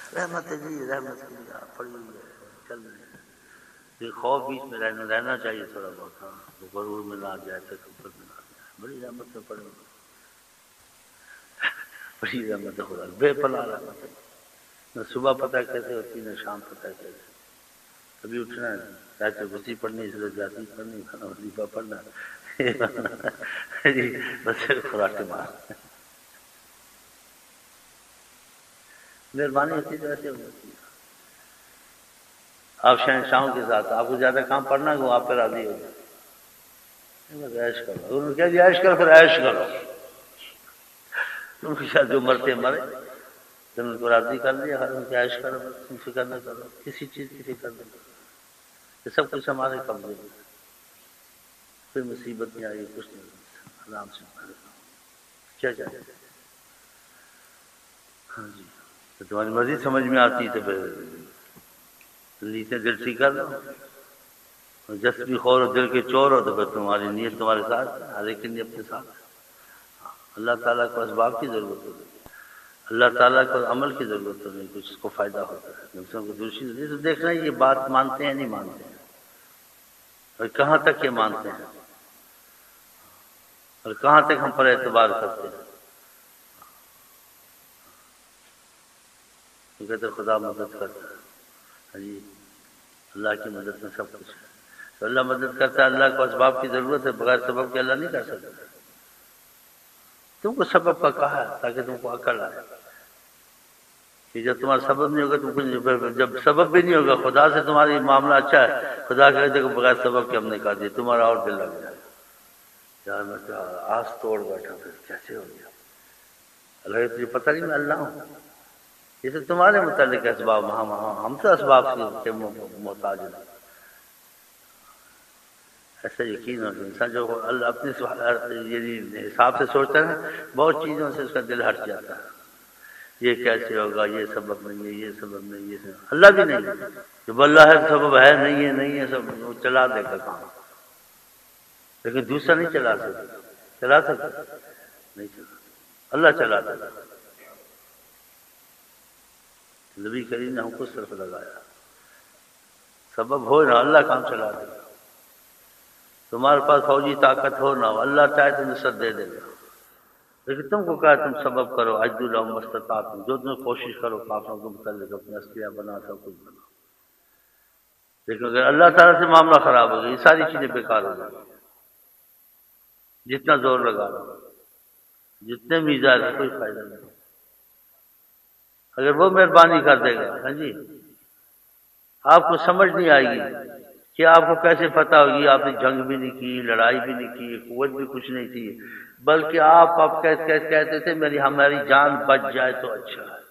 رحمت ہے جی، رحمت کی نگاہ پڑی ہوئی ہے، چل رہی ہے. یہ خوف بیچ میں رہنا چاہیے تھوڑا بہت. ہاں وہ غرور میں نہ آ جائے، تکبر میں نہ آ جائے. بڑی رحمت سے پڑے ہوئے، بڑی رحمت ہے خدا، بے پناہ رحمت ہے. نہ صبح پتہ کیسے ہوتی، نہ شام پتہ کیسے. کبھی اٹھنا ہے چاہے غصی پڑھنی، اس لیے جاتی پڑھنی، کھانا وظیفہ پڑھنا جی بس خوراک مار. مہربانی ہوتی تو ایسے ہوتی ہے. آپ شہنشاہوں کے ساتھ آپ کو زیادہ کام پڑنا کہ وہ آپ پہ راضی ہو جائے. بس عیش کرو. انہوں نے کہہ دیا عیش کرو، پھر عیش کرو. تم کے ساتھ جو مرتے مرے، تم ان کو راضی کر لیا، ہر ان کی عیش کرو، تم فکر نہ کرو، کسی چیز کی فکر نہ کرو. یہ سب کچھ ہمارے قبضے میں. کوئی مصیبت نہیں آئی، کچھ نہیں. آرام سے کیا جائے. ہاں جی، تو تمہاری مرضی سمجھ میں آتی تو پھر نیتیں دل ٹھیک کر لو. جس بھی خور ہو دل کے چور ہو تو پھر تمہاری نیت تمہارے ساتھ، ہر ایک کی نیت اپنے ساتھ. اللہ تعالیٰ کو اسباب کی ضرورت ہوتی ہے، اللہ تعالیٰ کو عمل کی ضرورت ہوتی ہے، کچھ اس کو فائدہ ہوتا ہے. دوسروں کو دوسری نہیں تو دیکھنا یہ بات مانتے ہیں نہیں مانتے ہیں، اور کہاں تک یہ مانتے ہیں، اور کہاں تک ہم پر اعتبار کرتے ہیں. تو کہتے خدا مدد کرتا ہے. جی اللہ کی مدد میں سب کچھ ہے. تو اللہ مدد کرتا ہے. اللہ کو اسباب کی ضرورت ہے، بغیر سبب کے اللہ نہیں کر سکتا. تم کو سبب کا کہا ہے تاکہ تم کو عقل آئے کہ جب تمہارا سبب نہیں ہوگا تم کچھ، جب سبب بھی نہیں ہوگا خدا سے تمہاری معاملہ اچھا ہے، خدا کہے دیکھو بغیر سبب کے ہم نے کہا دیا، تمہارا اور دل لگ جائے. یار میں تو آس توڑ بیٹھا پھر کیسے ہو گیا. اللہ تجھے پتہ نہیں میں اللہ ہوں. یہ تو تمہارے متعلق اسباب، ہم تو اسباب کے محتاج ہیں. ایسا یقین ہو کہ انسان جو اللہ اپنے حساب سے سوچتا ہے نا، بہت چیزوں سے اس کا دل ہٹ جاتا ہے. یہ کیسے ہوگا، یہ سبب نہیں ہے، یہ سبب نہیں، یہ سبب اللہ بھی نہیں ہے. جب اللہ ہے سبب ہے، نہیں ہے نہیں ہے، سب وہ چلا دے گا کام. لیکن دوسرا نہیں چلا سکتا. چلا سکتا نہیں چلا. اللہ چلا سکتا. نبی کریم نے ہم کو صرف لگایا، سبب ہو نہ اللہ کام چلا دے گا. تمہارے پاس فوجی طاقت ہو نہ ہو، اللہ چاہے تو نصرت دے دے گا. لیکن تم کو کہا تم سبب کرو، اجدوا لهم ما استطعتم، جو تم کوشش کرو کافروں کے متعلق اپنے اسلحہ بنا سب کچھ بنا. لیکن اگر اللہ تعالیٰ سے معاملہ خراب ہو گیا، یہ ساری چیزیں بیکار ہو جائیں. جتنا زور لگا لو، جتنے میزائل ہے، کوئی فائدہ نہیں. اگر وہ مہربانی کر دے گا، ہاں جی آپ کو سمجھ نہیں آئے گی کہ آپ کو کیسے پتہ ہوگی. آپ نے جنگ بھی نہیں کی، لڑائی بھی نہیں کی، قوت بھی کچھ نہیں تھی، بلکہ آپ کہتے تھے ہماری جان بچ جائے تو اچھا ہے.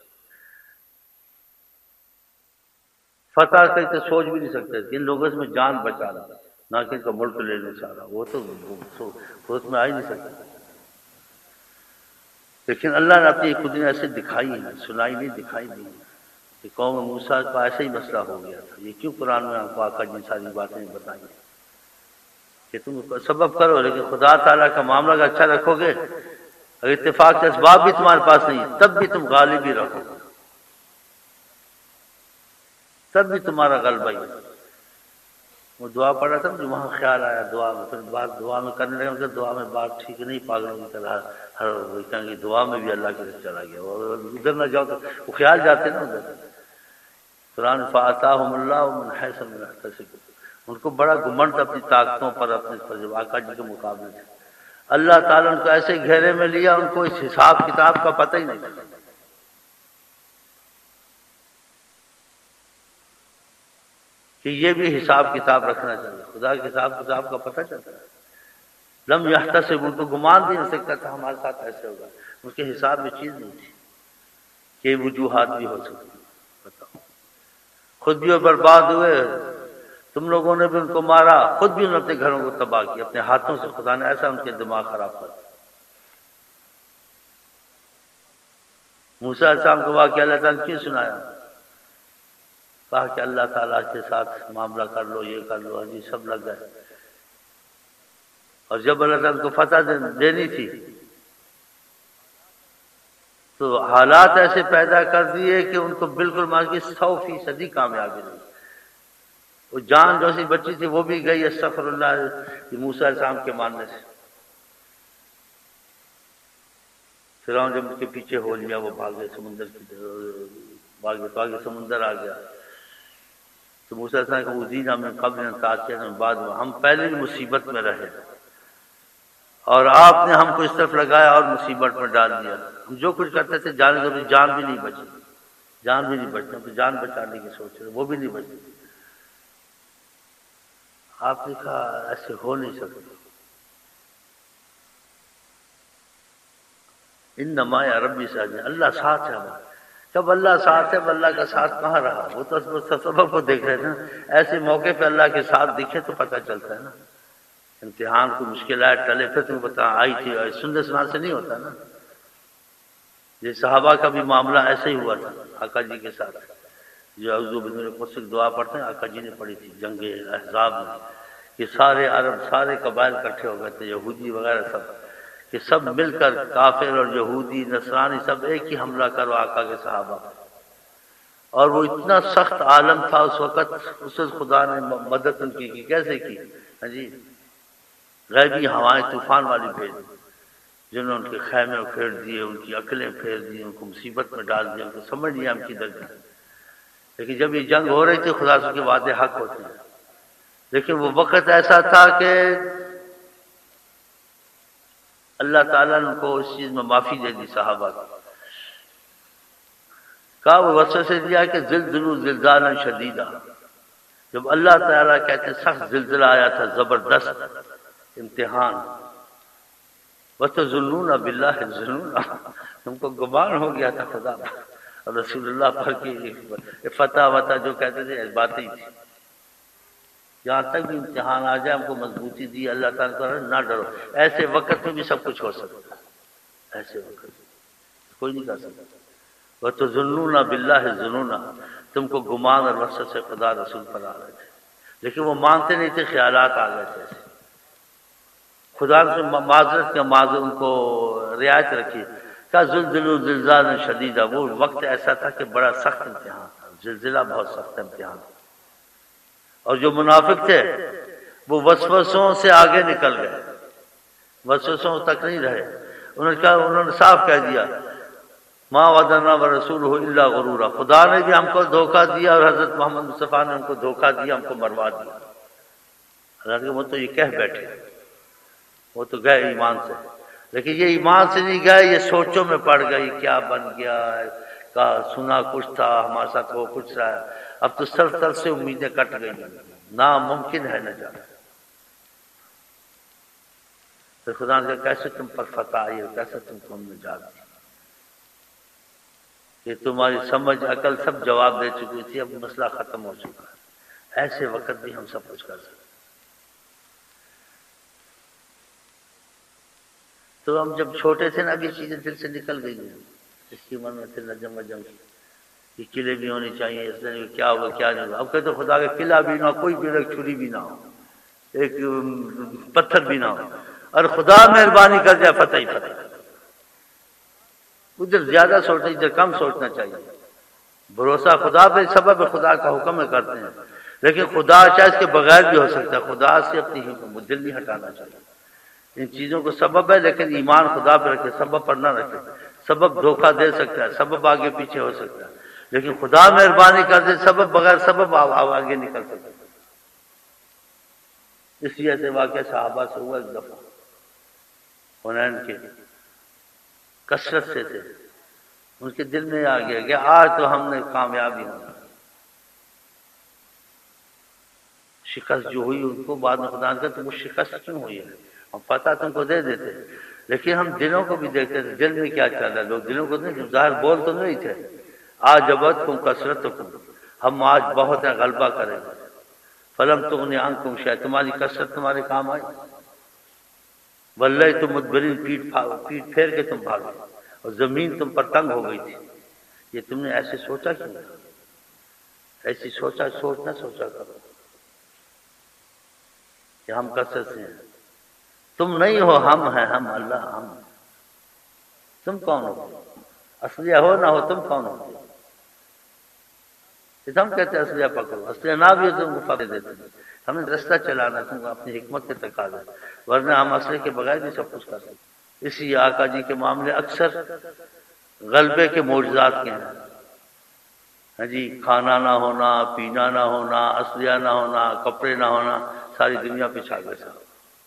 فتح کہیں تو سوچ بھی نہیں سکتے ان لوگوں سے میں جان بچا رہا، نہ کہ ان کا ملک لینا چاہ رہا. وہ تو سوچ میں آ ہی نہیں سکتا. لیکن اللہ نے اپنی خود نے ایسے دکھائی ہے، سنائی نہیں، دکھائی نہیں کہ قوم موسیٰ کا ایسا ہی مسئلہ ہو گیا تھا. یہ کیوں قرآن میں آپ کو آقا جی ساری باتیں بتائیں کہ تم سبب کرو، لیکن خدا تعالیٰ کا معاملہ کا اچھا رکھو گے، اگر اتفاق کے اسباب بھی تمہارے پاس نہیں تب بھی تم غالب ہی رہو، تب بھی تمہارا غلبہ ہی. وہ دعا پڑھ رہا تھا جو وہاں خیال آیا دعا میں، پھر بات دعا میں کرنے لگا. دعا میں بات ٹھیک نہیں، پاگلوں کی طرح ہر دعا میں بھی اللہ کے رس چلا گیا. اور ادھر نہ جاؤ تو وہ خیال جاتے نا ادھر. قرآن فَآتَاهُمُ اللَّهُ مِنْ حَيْثُ لَمْ يَحْتَسِبُوا. ان کو بڑا گھمنڈ تھا اپنی طاقتوں پر، اپنے آقا جی کے مقابلے سے. اللہ تعالیٰ ان کو ایسے گھیرے میں لیا، ان کو اس حساب کتاب کا پتہ ہی نہیں تھا کہ یہ بھی حساب کتاب رکھنا چاہیے. خدا کے حساب کتاب کا پتہ چلتا ہے. لم یحتسب، ان کو گمان بھی نہیں سکتا تھا ہمارے ساتھ ایسے ہوگا. ان کے حساب میں چیز نہیں تھی کہ وجوہات بھی ہو سکتی. بتاؤ خود بھی برباد ہوئے، تم لوگوں نے بھی ان کو مارا، خود بھی انہوں نے اپنے گھروں کو تباہ کیا اپنے ہاتھوں سے. خدا نے ایسا ان کے دماغ خراب کر دیا. موسیٰ علیہ السلام کو واقعہ اللہ تعالیٰ نے کیوں سنایا؟ کہا کہ اللہ تعالیٰ کے ساتھ معاملہ کر لو، یہ کر لو. جی سب لگ گئے. اور جب اللہ تعالیٰ کو فتح دینی تھی تو حالات ایسے پیدا کر دیے کہ ان کو بالکل مان کے 100% کامیابی نہیں. وہ جان جو سی بچی تھی وہ بھی گئی استغفر اللہ موسیٰ علیہ السلام کے ماننے سے. فرعون جب ان کے پیچھے ہو لیا وہ بھاگے سمندر کی بھاگے تو آگے سمندر آ گیا. تو موسیٰ علیہ السلام کہ اذینا من قبل ان تأتینا من بعد، ہم پہلے بھی مصیبت میں رہے اور آپ نے ہم کو اس طرف لگایا اور مصیبت میں ڈال دیا. ہم جو کچھ کرتے تھے جان بھی نہیں بچی، جان بھی نہیں بچتی. ہم تو جان بچانے کی سوچ رہے وہ بھی نہیں بچتی. آپ نے کہا ایسے ہو نہیں سکتا. انما یا ربی ساجد، اللہ ساتھ ہے ہمارا. جب اللہ ساتھ ہے اب اللہ کا ساتھ کہاں رہا؟ وہ تو سبب کو دیکھ رہے تھے نا. ایسے موقع پہ اللہ کے ساتھ دکھے تو پتہ چلتا ہے نا. امتحان کو مشکل آئے ٹلے پھر تمہیں بتا آئی تھی، سننے سنا سے نہیں ہوتا نا. یہ صحابہ کا بھی معاملہ ایسے ہی ہوا تھا آقا جی کے ساتھ. جو اعوذ باللہ قدس دعا پڑھتے ہیں آقا جی نے پڑھی تھی جنگ احزاب میں، کہ سارے عرب سارے قبائل اکٹھے ہو گئے تھے، یہودی وغیرہ سب، کہ سب مل کر کافر اور یہودی نصرانی سب ایک ہی حملہ کرو آقا کے صحابہ. اور وہ اتنا سخت عالم تھا اس وقت، اس وقت خدا نے مدد ان کی کیسے کی؟ ہاں جی، غیبی ہوائیں طوفان والی بھیج دی، جنہوں نے ان کے خیمے پھیر دیے، ان کی عقلیں پھیر دی، ان کو مصیبت میں ڈال دیا، ان کو سمجھ نہیں ہم کدھر جائیں. لیکن جب یہ جنگ ہو رہی تھی خدا سے کے وعدے حق ہوتے ہیں. لیکن وہ وقت ایسا تھا کہ اللہ تعالیٰ نے ان کو اس چیز میں معافی دے دی صحابہ کو. کہا وہ وسوسے دیا کہ زلزلوا زلزالا شدیدا. جب اللہ تعالیٰ کہتے ہیں سخت زلزلہ آیا تھا، زبردست امتحان. وَتَظُنُّونَ بِاللَّهِ الظُّنُونَ، تم کو گمان ہو گیا تھا خدا اور رسول اللہ پر کی فتح وطا جو کہتے تھے باتیں تھی. جہاں تک بھی امتحان آ جائے ہم کو مضبوطی دی اللہ تعالیٰ کو، نہ ڈرو. ایسے وقت میں بھی سب کچھ ہو سکتا ہے، ایسے وقت کوئی نہیں کر سکتا. وَتَظُنُّونَ بِاللَّهِ الظُّنُونَ، تم کو گمان اور وسوسے سے خدا رسول پر آ رہے تھے لیکن وہ مانتے نہیں تھے، خیالات آ گئے تھے. خدا سے معذرت کا معذر ان کو رعایت رکھی. کہا زلزلوا زلزالا شدیدا، وہ وقت ایسا تھا کہ بڑا سخت امتحان تھا، زلزلہ بہت سخت امتحان تھا. اور جو منافق تھے وہ وسوسوں سے آگے نکل گئے، وسوسوں تک نہیں رہے. انہوں نے صاف کہہ دیا ما وعدنا ورسولہ الا غرورا، خدا نے بھی ہم کو دھوکہ دیا اور حضرت محمد مصطفیٰ نے ہم کو دھوکہ دیا، ہم کو مروا دیا. حالانکہ وہ تو یہ کہہ بیٹھے، وہ تو گئے ایمان سے، لیکن یہ ایمان سے نہیں گئے، یہ سوچوں میں پڑ گئی کیا بن گیا ہے. کہا سنا کچھ تھا ہمارے ساتھ وہ کچھ رہا ہے، اب تو سر سے امیدیں کٹ گئی، ناممکن ہے نہ جانا. پھر خدا نے کہا کیسے تم پر فتح آئی، کیسے تم کو ہم نے جا دی، کہ تمہاری سمجھ عقل سب جواب دے چکی تھی، اب مسئلہ ختم ہو چکا ہے. ایسے وقت بھی ہم سب کچھ کر سکتے. تو ہم جب چھوٹے تھے نا اب یہ چیزیں دل سے نکل گئی ہیں. اس کی من میں تھے نجم وجم یہ قلعے بھی ہونی چاہیے، اس طرح کیا ہوگا کیا نہیں ہوگا. اب کہتے خدا کا قلعہ بھی نہ ہو، کوئی بھی ایک چھری بھی نہ ہو، ایک پتھر بھی نہ ہو، اور خدا مہربانی کر جائے فتح ہی فتح. ادھر زیادہ سوچنا ادھر کم سوچنا چاہیے. بھروسہ خدا پہ سبب خدا کا حکم کرتے ہیں، لیکن خدا چاہے اس کے بغیر بھی ہو سکتا ہے. خدا سے اپنی دل نہیں ہٹانا چاہیے. ان چیزوں کو سبب ہے لیکن ایمان خدا پہ رکھے، سبب پر نہ رکھے. سبب دھوکہ دے سکتا ہے، سبب آگے پیچھے ہو سکتا ہے، لیکن خدا مہربانی کر دے سبب بغیر سبب آگے نکل سکتا ہے. اس لیے سے واقعہ صحابہ سے ہوا ایک دفعہ، حنین کے کثرت سے تھے، ان کے دل میں آ گیا کہ آج تو ہم نے کامیابی ہونا. شکست جو ہوئی ان کو بعد میں خدا نے کہا تم کو شکست کیوں ہوئی ہے، ہم پتہ تم کو دے دیتے، لیکن ہم دلوں کو بھی دیکھتے تھے دل میں کیا چل رہا ہے. لوگ دلوں کو نہیں، ظاہر بول تو نہیں تھے. آج ابدکم کثرتکم، ہم آج بہت ہے غلبہ کریں گے. فلم تغنی عنکم شیئا، تمہاری کثرت تمہارے کام آئی. ولّیتم مدبرین، پیٹ پھیر کے تم بھاگے اور زمین تم پر تنگ ہو گئی تھی. یہ تم نے ایسے سوچا کیوں؟ ایسی سوچ نہ سوچا کرو کہ ہم کثرت سے ہیں. تم نہیں ہو، ہم ہیں، ہم اللہ، ہم. تم کون ہو؟ اسلحہ ہو نہ ہو تم کون ہوتے؟ ہم کہتے ہیں اسلحہ پکڑو، اسلحہ نہ بھی ہو تم کو فتح دیتے ہیں، ہمیں رستہ چلانا تم کو اپنی حکمت کے تقاضا، ورنہ ہم اسلحے کے بغیر بھی سب کچھ کر سکتے۔ اسی آقا جی کے معاملے اکثر غلبے کے معجزات کے ہیں، ہاں جی، کھانا نہ ہونا، پینا نہ ہونا، اسلحہ نہ ہونا، کپڑے نہ ہونا، ساری دنیا پہ چھا گئے صاحب۔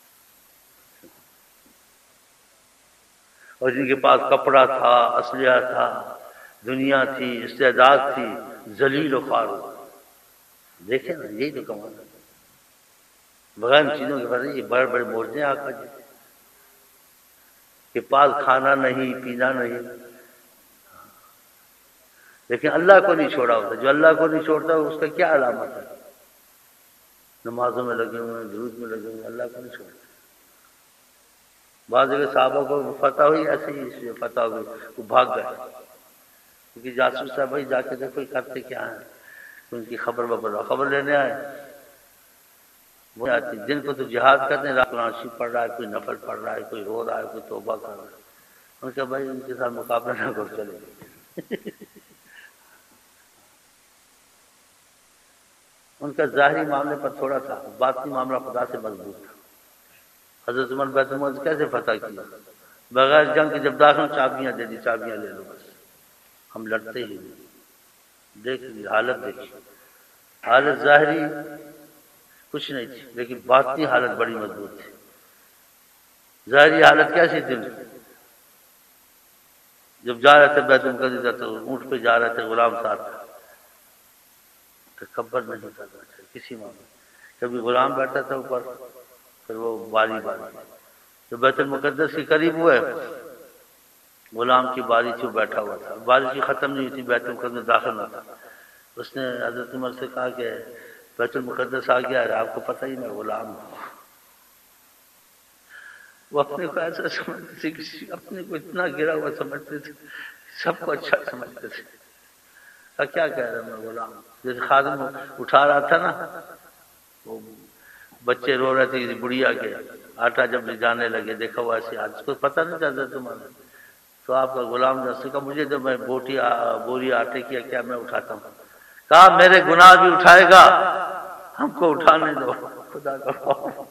اور جن کے پاس کپڑا تھا، اسلحہ تھا، دنیا تھی، استعداد تھی، ذلیل و خوار ہو۔ دیکھیں نا، یہی تو کمال ہے، بغیر ان چیزوں کے بعد یہ بڑے بڑے معجزے ہیں آقا جی کے پاس، کھانا نہیں، پینا نہیں، لیکن اللہ کو نہیں چھوڑا ہوتا۔ جو اللہ کو نہیں چھوڑتا اس کا کیا علامت ہے؟ نمازوں میں لگے ہوئے ہیں، درود میں لگے ہوئے ہیں، اللہ کو نہیں چھوڑتا۔ بعض جگہ صحابہ کو فتح ہوئی، ایسے ہی اس لیے فتح ہوئی، وہ بھاگ گئے، کیونکہ جاسوس صاحب بھائی جا کے دیکھو یہ کرتے کیا ہیں، ان کی خبر لینے آئے، وہ آتی دن کو تو جہاد کرتے ہیں، رات کو قرآن شریف پڑھ رہا ہے، کوئی نفل پڑھ رہا ہے، کوئی رو رہا ہے، کوئی توبہ کر رہا ہے۔ ان کا بھائی ان کے ساتھ مقابلہ نہ کرو، چلے۔ ان کا ظاہری معاملے پر تھوڑا تھا، باطنی معاملہ خدا سے مضبوط تھا۔ حضرت عمر بیت المقدس کیسے فتح کیا؟ بغیر جنگ کے جب داخل چابیاں دے دی، چابیاں لے لو بس، ہم لڑتے ہی نہیں۔ دیکھ لی حالت، دیکھی حالت ظاہری کچھ نہیں تھی، لیکن باطنی حالت بڑی مضبوط تھی۔ ظاہری حالت کیسی تھی؟ جب جا رہے تھے بیت المقدس تو اونٹ پہ جا رہے تھے، غلام ساتھ تھا، تکبر نہیں کرنا چاہیے کسی معاملے۔ کبھی غلام بیٹھا تھا اوپر، پھر وہ باری جو بیت المقدس کے قریب ہوئے، غلام کی باری تھی، وہ بیٹھا ہوا تھا، بارش ختم نہیں ہوئی تھی، بیت المقدس میں داخل نہ تھا۔ اس نے حضرت عمر سے کہا کہ بیت المقدس آ گیا ہے، آپ کو پتہ ہی میں غلام ہوں۔ وہ اپنے کو ایسا سمجھتے تھے، اپنے کو اتنا گرا ہوا سمجھتے تھے، سب کو اچھا سمجھتے تھے۔ کیا کہہ رہا میں غلام؟ جیسے خادم اٹھا رہا تھا نا، وہ بچے رو رہے تھے بڑھیا کے، آٹا جب لے جانے لگے، دیکھا ہوا ایسے، آج کو پتہ نہیں چلتا تمہارا، تو آپ کا غلام جیسے کہا مجھے تو میں بوری آٹے کی کیا میں اٹھاتا ہوں؟ کہا میرے گناہ بھی اٹھائے گا، ہم کو اٹھانے دو، خدا کا خوف،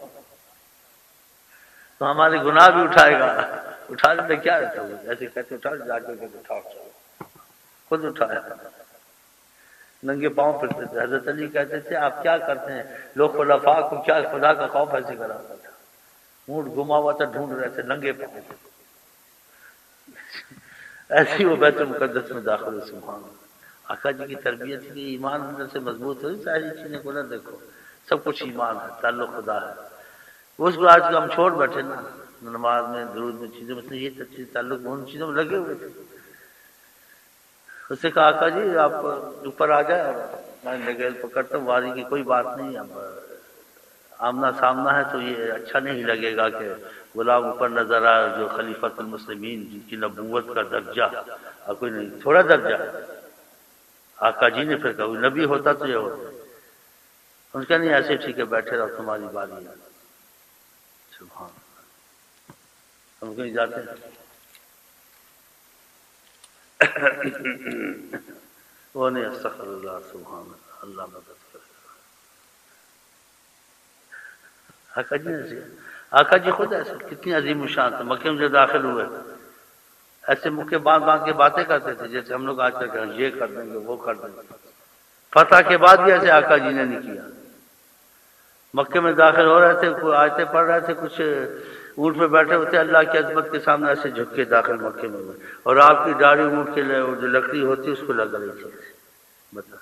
تو ہمارے گناہ بھی اٹھائے گا۔ اٹھانے میں کیا رہتا ہے، ایسے کہتے اٹھا، جا کے اٹھاؤ، خود اٹھایا، ننگے پاؤں پھرتے تھے۔ حضرت علی کہتے تھے آپ کیا کرتے ہیں، لوگ خلفاء کو کیا خدا کا خوف ایسے کراتا تھا، اونٹ گما ہوا تھا، ڈھونڈ رہے تھے، ننگے پاؤں تھے، ایسی وہ بیت المقدس میں داخل ہوئے۔ سبحان اللہ، آقا جی کی تربیت کی، ایمان اندر سے مضبوط ہوئی، ساری چیزیں کو نہ دیکھو، سب کچھ ایمان ہے، تعلق خدا ہے۔ اس کو آج ہم چھوڑ بیٹھے نا، نماز میں، درود میں، چیزوں میں، یہ چیز تعلق ان چیزوں میں لگے ہوئے تھے۔ اس نے کہا آقا جی آپ اوپر آ جائے، میں نگیل پکڑتا ہوں، واری کی کوئی بات نہیں، اب آمنا سامنا ہے تو یہ اچھا نہیں لگے گا کہ غلام اوپر نظر آئے، جو خلیفۃ المسلمین جن کی نبوت کا درجہ اور کوئی نہیں، تھوڑا درجہ ہے۔ آقا جی نے پھر کہا نبی ہوتا تو یہ ہوتا، ان کا نہیں، ایسے ٹھیک ہے بیٹھے رہو، تمہاری باری ہے۔ سبحان اللہ، ہم کہیں جاتے ہیں وہ نہیں، استغفر اللہ، سبحان اللہ، اللہ مدد کرے۔ آقا جی نے، آقا جی خود ایسے کتنی عظیم الشان تھے، مکے میں جو داخل ہوئے ایسے مکے باندھ کے باتیں کرتے تھے، جیسے ہم لوگ آج تک یہ کر دیں گے، وہ کر دیں گے۔ فتح کے بعد بھی ایسے آقا جی نے نہیں کیا۔ مکے میں داخل ہو رہے تھے، کوئی آیتیں پڑھ رہے تھے، کچھ اونٹ پہ بیٹھے ہوتے، اللہ کی عظمت کے سامنے ایسے جھک کے داخل مکے میں ہوئے، اور آپ کی داڑھی اونٹ کے جو لکڑی ہوتی اس کو لگ رہی تھی۔ بتا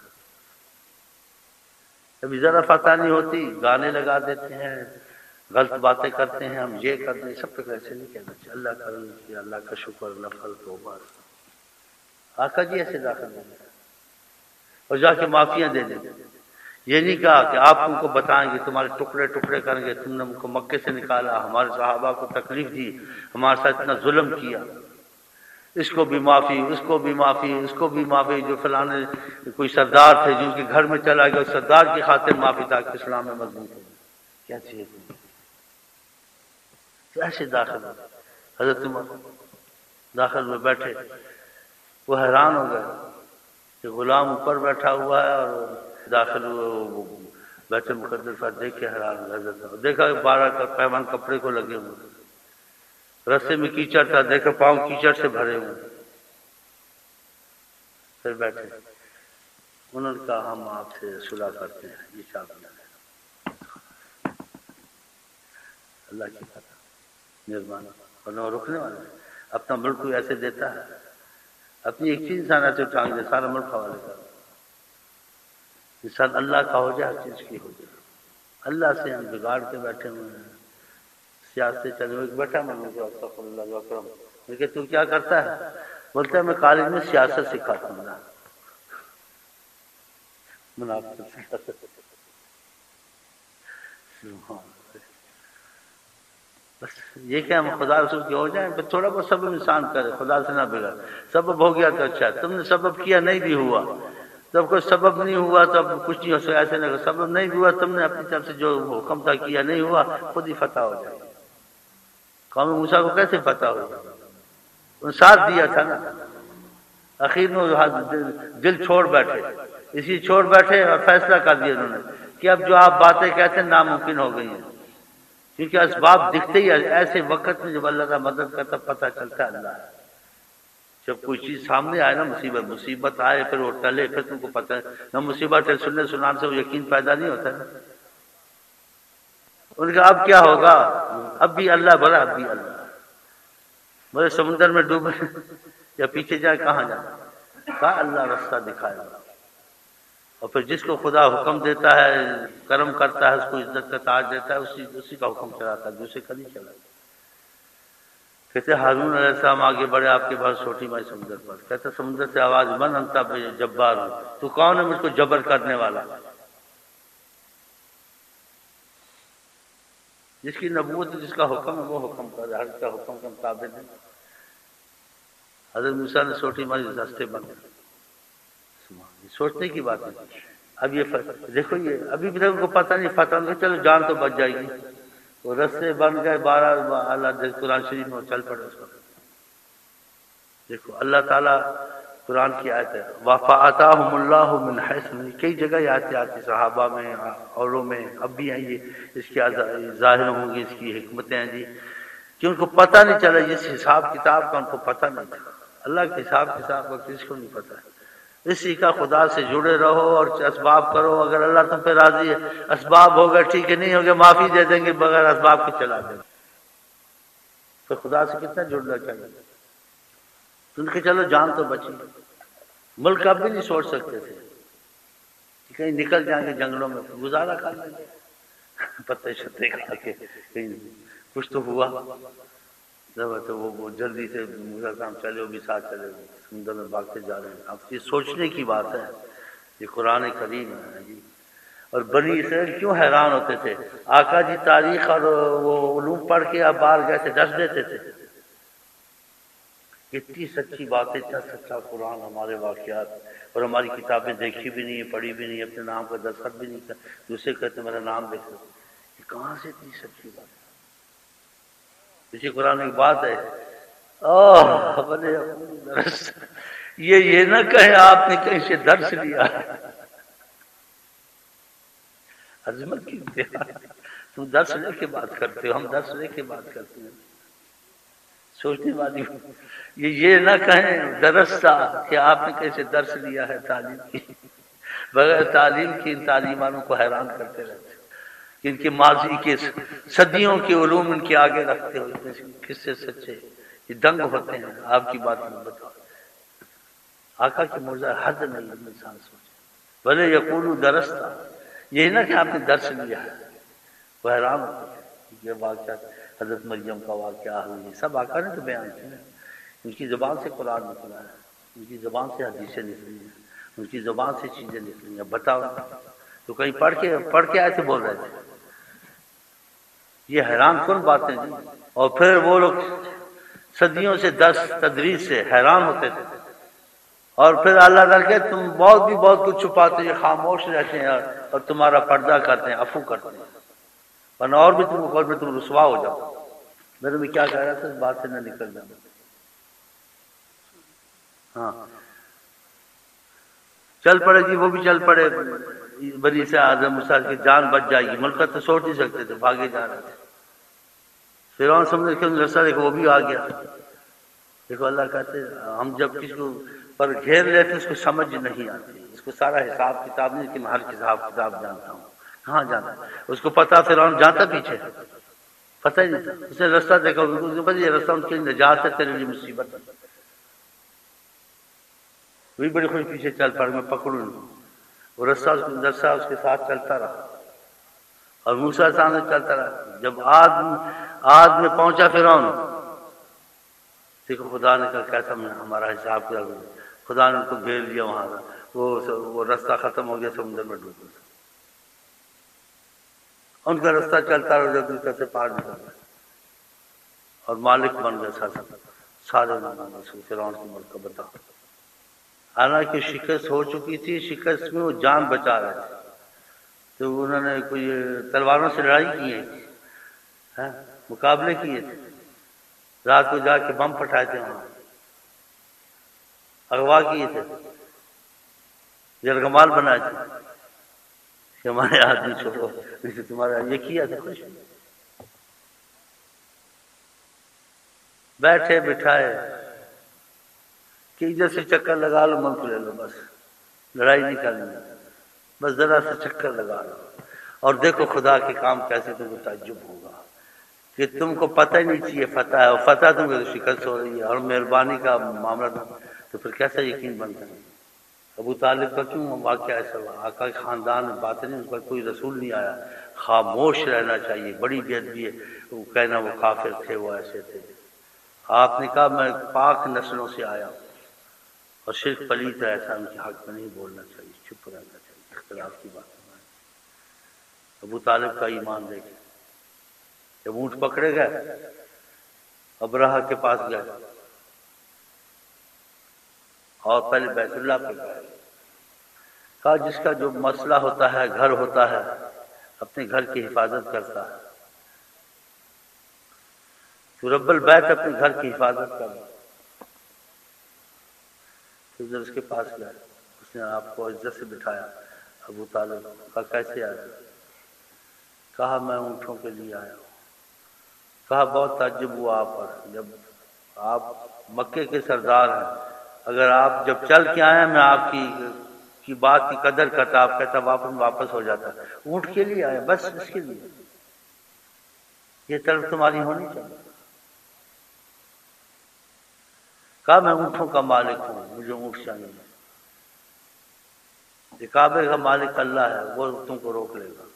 ابھی ذرا فتح نہیں ہوتی، گانے لگا دیتے ہیں، غلط باتیں کرتے ہیں، ہم یہ کرتے ہیں، سب تک ایسے نہیں کہنا چاہیے، اللہ کا رضا کیا، اللہ کا شکر، نفل توبہ۔ آقا جی ایسے داخل ہو گئے اور جا کے معافیاں دے دیں۔ یہ نہیں کہا کہ آپ ان کو بتائیں گے، تمہارے ٹکڑے ٹکڑے کریں گے، تم نے ہم کو مکے سے نکالا، ہمارے صحابہ کو تکلیف دی، ہمارے ساتھ اتنا ظلم کیا، اس کو بھی معافی، اس کو بھی معافی، اس کو بھی معافی۔ جو فلانے کوئی سردار تھے جن کے گھر میں چلا گیا، اس سردار کی خاطر معافی تاکہ اسلام میں مضبوط ہو۔ کیا چاہیے تو ایسے داخل ہو۔ حضرت عمر داخل میں بیٹھے، وہ حیران ہو گئے کہ غلام اوپر بیٹھا ہوا ہے اور داخل وہ بیت المقدس پر دیکھ کے حیران ہو گئے. دیکھا 12 پیمان کپڑے کو لگے ہوئے، رستے میں کیچڑ تھا، دیکھا پاؤں کیچڑ سے بھرے ہوئے. پھر بیٹھے، انہوں نے کہا ہم آپ سے صلح کرتے ہیں، یہ چابی ہے. اللہ کی فتح مہربان اور رکنے والا ہے. اپنا ملک کوئی ایسے دیتا ہے؟ اپنی ایک چیز انسان ایسے ٹانگ دے، سارا ملک حوالے کر. انسان اللہ کا ہو جائے، ہر چیز کی ہو جائے. اللہ سے ہم بگاڑ کے بیٹھے ہوئے ہیں، سیاست سے چلے ہوئے. بیٹھا میں نے استغفر اللہ اکرم، میں کہ تو کیا کرتا ہے؟ بولتا ہے میں کالج میں سیاست سکھاتا ہوں. منافق. بس یہ کہ ہم خدا رسول کے ہو جائیں، پھر تھوڑا بہت سبب انسان کرے، خدا سے نہ بگڑ. سبب ہو گیا تو اچھا ہے، تم نے سبب کیا نہیں بھی ہوا. جب کوئی سبب نہیں ہوا تب کچھ نہیں ہو سکتا. ایسے نہیں، سبب نہیں ہوا، تم نے اپنی طرف سے جو حکم تھا کیا نہیں ہوا، خود ہی فتح ہو جائے. قوم موسیٰ کو کیسے فتح ہوا؟ انہوں نے ساتھ دیا تھا نا. اخیر میں دل چھوڑ بیٹھے، اسی چھوڑ بیٹھے اور فیصلہ کر دیا انہوں نے کہ اب جو آپ باتیں کہتے ہیں ناممکن ہو گئی ہیں. کیونکہ اسباب دکھتے ہی ایسے وقت میں جب اللہ کا مدد کرتا پتہ چلتا ہے اللہ ہے. جب کوئی چیز سامنے آئے نا، مصیبت آئے پھر وہ ٹلے، پھر تم کو پتہ ہے نہ مصیبت سننے سنانے سے وہ یقین پیدا نہیں ہوتا ہے. ان کا اب کیا ہوگا؟ اب بھی اللہ بڑا، اب بھی اللہ بڑے. سمندر میں ڈوبے یا پیچھے جائے کہاں جائے؟ کہا اللہ راستہ دکھائے گا. اور پھر جس کو خدا حکم دیتا ہے، کرم کرتا ہے، اس کو عزت کا تاج دیتا ہے، اسی کا حکم چلاتا ہے، دوسرے کا نہیں چلاتا. کہتے ہارون علیہ السلام آگے بڑھے آپ کے بعد چھوٹی مائی سمندر پر. کہتے سمندر سے آواز، من انت جبار ہوں، تو کون ہے مجھ کو جبر کرنے والا؟ جس کی نبوت، جس کا حکم ہے وہ حکم کر، ہر کا حکم کے مطابق ہے. حضرت موسیٰ نے چھوٹی مائی راستے بند. سوچنے کی بات ہے. اب یہ دیکھو، یہ ابھی بھی کو پتہ نہیں، فتح نہیں، چلو جان تو بچ جائے گی. وہ رستے بن گئے 12. اللہ قرآن شریف میں چل پڑے اس وقت. دیکھو اللہ تعالیٰ قرآن کی آیت ہے، وَفَأَتَاهُمُ اللَّهُ مِنْ حَيْثُ. کئی جگہ یہ آیتیں آتی، صحابہ میں، اوروں میں، اب بھی ہیں یہ. اس کی ظاہر ہوں گی، اس کی حکمتیں ہیں جی، کہ ان کو پتہ نہیں چلا. اس حساب کتاب کا ان کو پتہ نہیں تھا. اللہ کے حساب کتاب کا کس کو نہیں پتہ ہے. اسی کا خدا سے جڑے رہو اور اسباب کرو. اگر اللہ تم پہ راضی ہے، اسباب ہوگا ٹھیک ہے، نہیں ہوگا معافی دے دیں گے، بغیر اسباب کے چلا دیں گے. تو خدا سے کتنا جڑنا چاہیے. تم کہ چلو جان تو بچی. ملک اب بھی نہیں سوچ سکتے تھے کہ کہیں نکل جائیں گے جنگلوں میں، گزارا کر لیں گے پتے شتے کھا کے. کہیں کچھ تو ہوا تو وہ جلدی سے ہم چلے، وہ بھی ساتھ چلے گئے، سمندر میں بھاگتے جا رہے ہیں. اب یہ سوچنے کی بات ہے. یہ قرآن کریم ہے جی. اور بنی اسرائیل کیوں حیران ہوتے تھے؟ آقا جی تاریخ اور وہ علوم پڑھ کے اب باہر گئے تھے، ڈس دیتے تھے. اتنی سچی باتیں، اتنا سچا قرآن، ہمارے واقعات، اور ہماری کتابیں دیکھی بھی نہیں، پڑھی بھی نہیں، اپنے نام کا دستخط بھی نہیں تھا. دوسرے کہتے میرا نام دیکھو. یہ کہاں سے اتنی سچی بات ہے؟ اسی قرآن میں ایک بات ہے، یہ نہ کہیں آپ نے کہیں سے درس لیا. عظمت کی امتحان. تم درس لے کے بات کرتے ہو، ہم درس لے کے بات کرتے ہیں. سوچنے والی یہ نہ کہیں درس تھا کہ آپ نے کیسے درس لیا ہے تعلیم کی. بغیر تعلیم کی ان تعلیمانوں کو حیران کرتے رہتے، ان کے ماضی کے صدیوں کے علوم ان کے آگے رکھتے ہوئے کس سے سچے یہ دنگ ہوتے ہیں. آپ کی بات میں بتاؤ، آقا کی معجزہ حد نہیں انسان سوچے. بھلے یقولو درس تھا، یہی نہ کہ آپ نے درس لیا ہے. وہ حیران ہوتے ہیں. یہ واقعہ حضرت مریم کا واقعہ ہوئی، سب آقا نے تو بیان کیا. ان کی زبان سے قرآن نکلا ہے، ان کی زبان سے حدیثیں نکلی ہیں، ان کی زبان سے چیزیں نکلی ہیں. بتاؤ تو کہیں پڑھ کے ایسے بول رہے تھے. یہ حیران کن باتیں جی. اور پھر وہ لوگ صدیوں سے درس تدریس سے حیران ہوتے تھے. اور پھر اللہ تعالیٰ کہ تم بہت کچھ چھپاتے ہیں، خاموش رہتے ہیں اور تمہارا پردہ کرتے ہیں، عفو کرتے ہیں، ورنہ اور بھی تم رسوا ہو جاؤ. میں تمہیں کیا کہہ رہا تھا، اس بات سے نہ نکل جاؤ. ہاں چل پڑے جی، وہ بھی چل پڑے، بنی سے آدم موسیٰ کی جان بچ جائے گی، ملکہ تو چھوڑ نہیں سکتے تھے، بھاگے جا رہے تھے۔ فرعون سمجھ کے رستہ دیکھو وہ بھی آ گیا۔ دیکھو اللہ کہتے ہیں ہم جب کسی کو پر گھیر لیتے اس کو سمجھ نہیں آتی، اس کو سارا حساب کتاب نہیں کہ میں ہر حساب کتاب جانتا ہوں، کہاں جانتا ہے اس کو پتا، فرعون جانتا پیچھے پتہ ہی نہیں تھا، اس نے رستہ دیکھا، یہ رستہ ان کی نجات ہے، تیرے لیے مصیبت ہے، وہی بڑی خوش پیچھے چل پڑ، میں پکڑوں ان کو، وہ رستہ اس کے ساتھ چلتا رہا، اور موسیٰ سامنے چلتا رہا۔ جب عاد میں پہنچا فرعون، دیکھو خدا نے کہا کیسا میں ہمارا حساب کیا، خدا نے ان کو گھیر لیا، وہاں وہ رستہ ختم ہو گیا، سمندر میں ڈوب گیا، ان کا رستہ چلتا رہا، جب دوسرے سے پار نکل گیا اور مالک بن گیا سارے فرعون کی ملک کا۔ بتا، حالانکہ شکست ہو چکی تھی، شکست میں وہ جان بچا رہے تھے، تو انہوں نے کوئی تلواروں سے لڑائی کی ہے، مقابلے کیے تھے، رات کو جا کے بم پھٹائے تھے، وہاں اغوا کیے تھے، یرغمال بنائے تھے کہ ہمارے آدمی چھوڑو، تمہارا یہ کیا تھا، کچھ بیٹھے بٹھائے کہ ادھر سے چکر لگا لو، ملک لے لو، بس لڑائی نہیں کرنی، بس ذرا سے چکر لگا لو، اور دیکھو خدا کے کام کیسے، تم کو تعجب ہوگا کہ تم کو پتہ ہی نہیں چاہیے فتح ہے، اور فتح تم کو شکست ہو رہی ہے، اور مہربانی کا معاملہ تو پھر کیسا یقین بنتا ہے؟ ابو طالب کا کیوں واقعہ ایسا ہوا؟ آقا کے خاندان میں بات نہیں، اس پر کوئی رسول نہیں آیا، خاموش رہنا چاہیے، بڑی بے ادبی ہے وہ کہنا وہ کافر تھے، وہ ایسے تھے۔ آپ نے کہا میں پاک نسلوں سے آیا ہوں، اور شرک پلیت ہے، ایسا ان کے حق میں نہیں بولنا چاہیے، چپ رہنا چاہیے، اختلاف کی بات ہے۔ ابو طالب کا ایمان دیکھیں، جب اونٹ پکڑے گئے، ابرہہ کے پاس گئے اور پہلے بیت اللہ پہ گئے، کہا جس کا جو مسئلہ ہوتا ہے، گھر ہوتا ہے، اپنے گھر کی حفاظت کرتا ہے، تو رب البیت اپنے گھر کی حفاظت کر، تو ادھر اس کے پاس گئے، اس نے آپ کو عزت سے بٹھایا، ابو طالب کہا کیسے آئے؟ کہا میں اونٹوں کے لیے آیا ہوں۔ کہا بہت تعجب ہوا آپ پر، جب آپ مکے کے سردار ہیں، اگر آپ جب چل کے آئے میں آپ کی بات کی قدر کرتا، آپ کہتا واپس ہو جاتا، اونٹ کے لیے آئے، بس اس کے لیے، یہ طرف تمہاری ہونی چاہیے۔ کہا میں اونٹوں کا مالک ہوں، مجھے اونٹ چاہیے، یہ کعبے کا مالک اللہ ہے، وہ تم کو روک لے گا،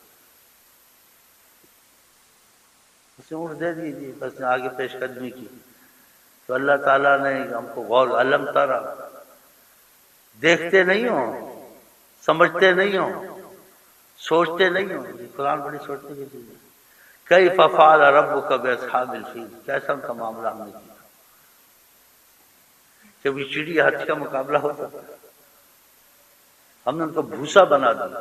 اس نے اونٹ دے دیجیے، بس نے آگے پیش قدمی کی، تو اللہ تعالیٰ نے ہم کو غور، علم تارا، دیکھتے نہیں ہو، سمجھتے نہیں ہو، سوچتے نہیں ہو، قرآن بڑی سوچنے کی چیز ہے، کیف فعل ربک باصحاب الفیل، کیسا ان کا معاملہ ہم نے کیا، جب یہ چڑی ہاتھی کا مقابلہ ہوتا ہم نے ان کو بھوسا بنا دیا،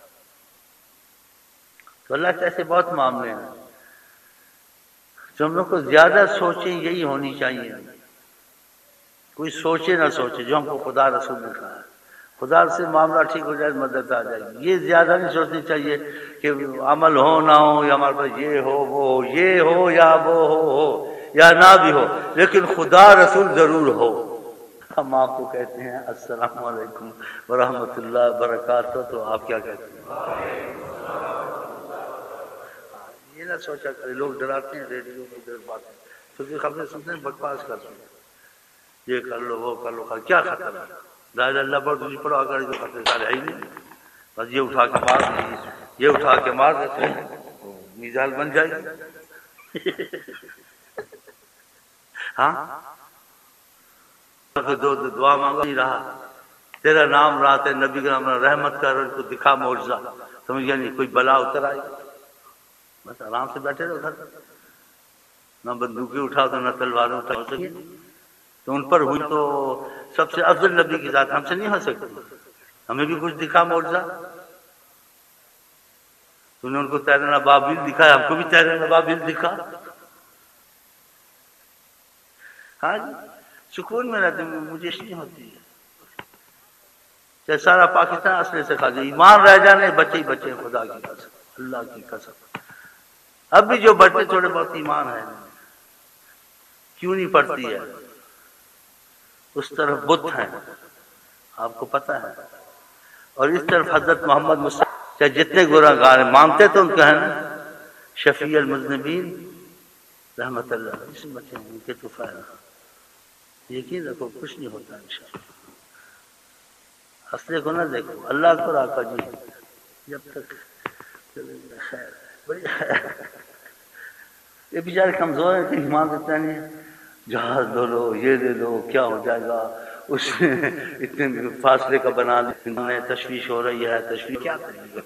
تو اللہ کے ایسے بہت معاملے ہیں، جو ہم لوگ کو زیادہ سوچیں یہی ہونی چاہیے، کوئی سوچے نہ سوچے، جو ہم کو خدا رسول نے کہا ہے، خدا سے معاملہ ٹھیک ہو جائے، مدد آ جائے گی، یہ زیادہ نہیں سوچنی چاہیے کہ عمل ہو نہ ہو، یا ہمارے پاس یہ ہو وہ ہو، یہ ہو یا وہ ہو یا نہ بھی ہو، لیکن خدا رسول ضرور ہو۔ ہم آپ کو کہتے ہیں السلام علیکم ورحمۃ اللہ وبرکاتہ، تو آپ کیا کہتے ہیں؟ یہ نہ سوچا کرے، لوگ ڈراتے ہیں ریڈیو میں ادھر باتیں، کیونکہ خبریں سنتے ہیں بکواس کرتے ہیں، یہ کر لو وہ کر لو، کیا خطر ہے؟ لا الہ الا اللہ پڑھو، دوسری پڑھو، اگر جو خطرے سارے ہے ہی نہیں، بس یہ اٹھا کے مار دیجیے، یہ اٹھا کے مار دیتے ہیں، میزائل بن جائے گی۔ ہاں دعا مانگا نہیں رہا، تیرا نام رہا، تیرے نبی کا نام رہا، رحمت کر، ان کو دکھا معجزہ، سمجھ گیا نہیں، کوئی بلا اتر آئی، بس آرام سے بیٹھے رہو گھر، نہ بندوقیں اٹھا دو، نہ تلواریں اٹھا سکے، تو ان پر ہوئی تو سب سے افضل نبی کی ذات، ہم سے نہیں ہو سکتی، ہمیں بھی کچھ دکھا معجزہ، تو نے ان کو تیرنا بابل دکھایا، ہم کو بھی تیرنا بابل دکھا، ہاں جی سکون میں رہتے ہیں، مجھے نہیں ہوتی ہے، کہ سارا پاکستان اصل سے کھا جائے، ایمان رہ جانے بچے ہی بچے ہیں، خدا کی قسم، اللہ کی قسم۔ اب بھی جو بچے تھوڑے بہت ایمان ہے، کیوں نہیں پڑتی ہے؟ اس طرف بت ہیں، آپ کو پتہ ہے، اور اس طرف حضرت محمد مصطفیٰ چاہے جتنے گنہگار ہیں مانتے تو ان کا ہے نا، شفیع المذنبین رحمت اللہ اس بچے ہیں، ان کے تو فائدہ یقین رکھو کچھ نہیں ہوتا انشاءاللہ۔ اصل کو نہ دیکھو، اللہ کو راکا جی جب تک خیر بڑی یہ بیچارے کمزور ہیں کہ ایمان اتنا نہیں ہے، جہاز دو لو یہ دے دو کیا ہو جائے گا، اس اتنے فاصلے کا بنا دیں، تشویش ہو رہی ہے، تشویش کیا کریں گے؟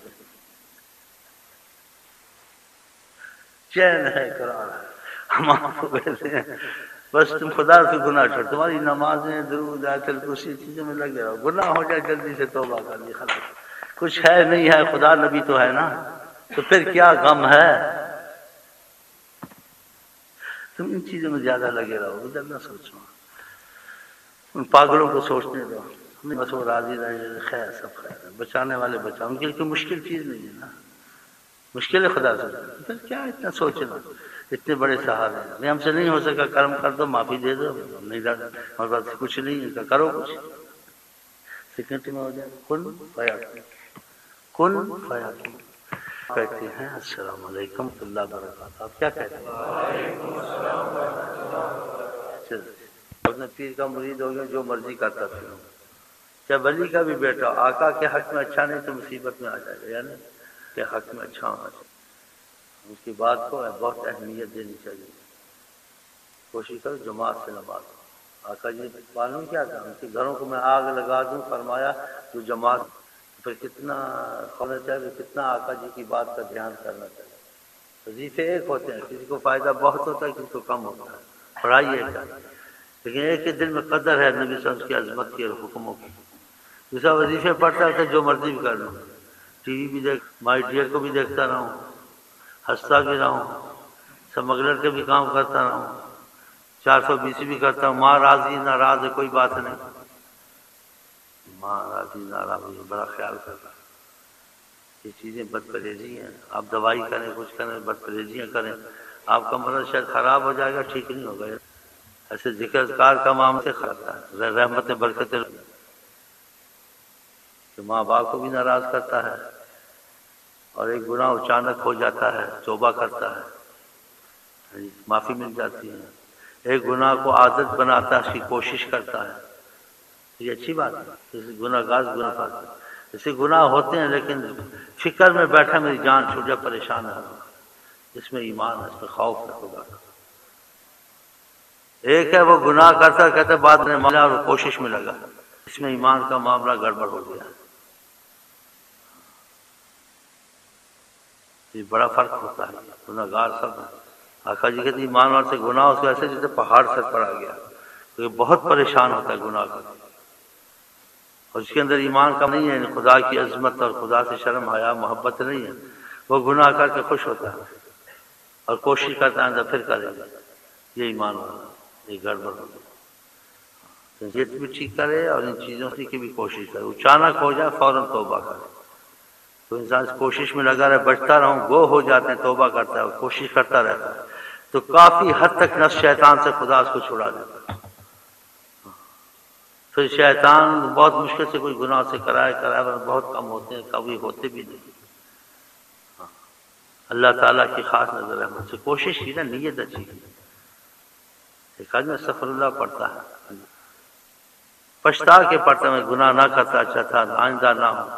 چین ہے قرار ہے، ہم آپ کو کہتے ہیں بس تم خدا سے گناہ چھوڑ، تمہاری نمازیں درود آیت الکرسی چیزوں میں لگے رہو، گناہ ہو جائے جلدی سے توبہ کر لی خلاص، کچھ ہے نہیں ہے، خدا نبی تو ہے نا، تو پھر کیا غم ہے؟ تم ان چیزوں میں زیادہ لگے رہو، ادھر نہ سوچو، ان پاگلوں کو سوچنے دو، بس وہ راضی رہے، خیر سب خیر ہے، بچانے والے بچاؤ، ان کے لیے کوئی مشکل چیز نہیں ہے نا، مشکل ہے خدا سے، پھر کیا اتنا سوچنا، اتنے بڑے سہارے ہیں، نہیں ہم سے نہیں ہو سکا، کرم کر دو، معافی دے دو، نہیں ہمارے پاس کچھ نہیں ہے، کرو کچھ، سیکنڈ میں ہو جائے، کن فیکون، کن فیکون کہتے ہیں۔ السلام علیکم ورحمۃ اللہ وبرکاتہ، آپ کیا کہتے ہیں؟ اپنے پیر کا مرید ہو گیا، جو مرضی کرتا پھر، چاہے ولی کا بھی بیٹا آقا کے حق میں اچھا نہیں تو مصیبت میں آ جائے گا، یعنی کہ حق میں اچھا ہونا چاہیے، اس کی بات کو بہت اہمیت دینی چاہیے، کوشش کرو جماعت سے نماز۔ آقا جی معلوم کیا تھا، ان کے گھروں کو میں آگ لگا دوں، فرمایا تو جماعت، پھر کتنا ہونا چاہیے، کتنا آقا جی کی بات کا دھیان کرنا چاہیے۔ وظیفے ایک ہوتے ہیں، کسی کو فائدہ بہت ہوتا ہے، کسی کو کم ہوتا ہے، پڑھائی ایک ہے، لیکن ایک ہی دل میں قدر ہے نبی صلی اللہ علیہ وسلم کی عظمت کی اور حکموں کی۔ دوسرا وظیفے پڑھتا ہے جو مرضی بھی کر لوں، ٹی وی بھی دیکھ، مائی ڈیئر کو بھی دیکھتا رہا ہوں، ہنستا بھی رہا ہوں، سمگلر کے بھی کام کرتا رہا ہوں، 420 بھی کرتا ہوں، ماں راضی ناراض ہے کوئی بات نہیں، ماں راضی ناراض ہے بڑا خیال کرتا ہے، یہ چیزیں بد پرہیزی ہیں، آپ دوائی کریں کچھ کریں بد پرہیزیاں کریں، آپ کا مرض شاید خراب ہو جائے گا، ٹھیک نہیں ہوگا، ایسے ذکر اذکار کا معاملہ سے کرتا ہے، رحمتیں برکتیں کہ ماں باپ کو بھی ناراض کرتا ہے، اور ایک گناہ اچانک ہو جاتا ہے توبہ کرتا ہے معافی مل جاتی ہے، ایک گناہ کو عادت بناتا ہے اس کی کوشش کرتا ہے، یہ اچھی بات ہے، جیسے گناہ گار گناہ کرتا ہے، ایسے گناہ ہوتے ہیں لیکن فکر میں بیٹھا میری جان چھوٹ جائے پریشان ہے، اس میں ایمان ہے، اس میں خوف ہے خدا کا۔ ایک ہے وہ گناہ کرتا کہتے بعد میں معاملہ اور کوشش میں لگا، اس میں ایمان کا معاملہ گڑبڑ ہو گیا، یہ بڑا فرق ہوتا ہے، گناہ گار سب ہے، آقا جی کہتے ایمان والے سے گناہ اس کو ایسے جیسے پہاڑ سر پر آ گیا، تو یہ بہت پریشان ہوتا ہے گناہ کر، اور اس کے اندر ایمان کا نہیں ہے، خدا کی عظمت اور خدا سے شرم حیا محبت نہیں ہے، وہ گناہ کر کے خوش ہوتا ہے اور کوشش کرتا ہے اندر پھر کرے گا، یہ ایمان والا، یہ گڑبڑ ہو گئی، یہ بھی ٹھیک کرے اور ان چیزوں کی بھی کوشش کرے، اچانک ہو جائے فوراً توبہ کرے، تو انسان اس کوشش میں لگا رہے، بچتا رہوں، گو ہو جاتے ہیں، توبہ کرتا ہے کوشش کرتا رہتا ہے، تو کافی حد تک نفس شیطان سے خدا اس کو چھڑا دیتا ہے، پھر شیطان بہت مشکل سے کوئی گناہ سے کرائے بہت کم ہوتے ہیں، کبھی ہوتے بھی نہیں، اللہ تعالیٰ کی خاص نظر رحمت سے کوشش کی نا، نیت اچھی کی، ایک آدمی استغفر اللہ پڑھتا ہے پچھتا کے پڑھتا میں گناہ نہ کرتا اچھا تھا آئندہ نہ ہو،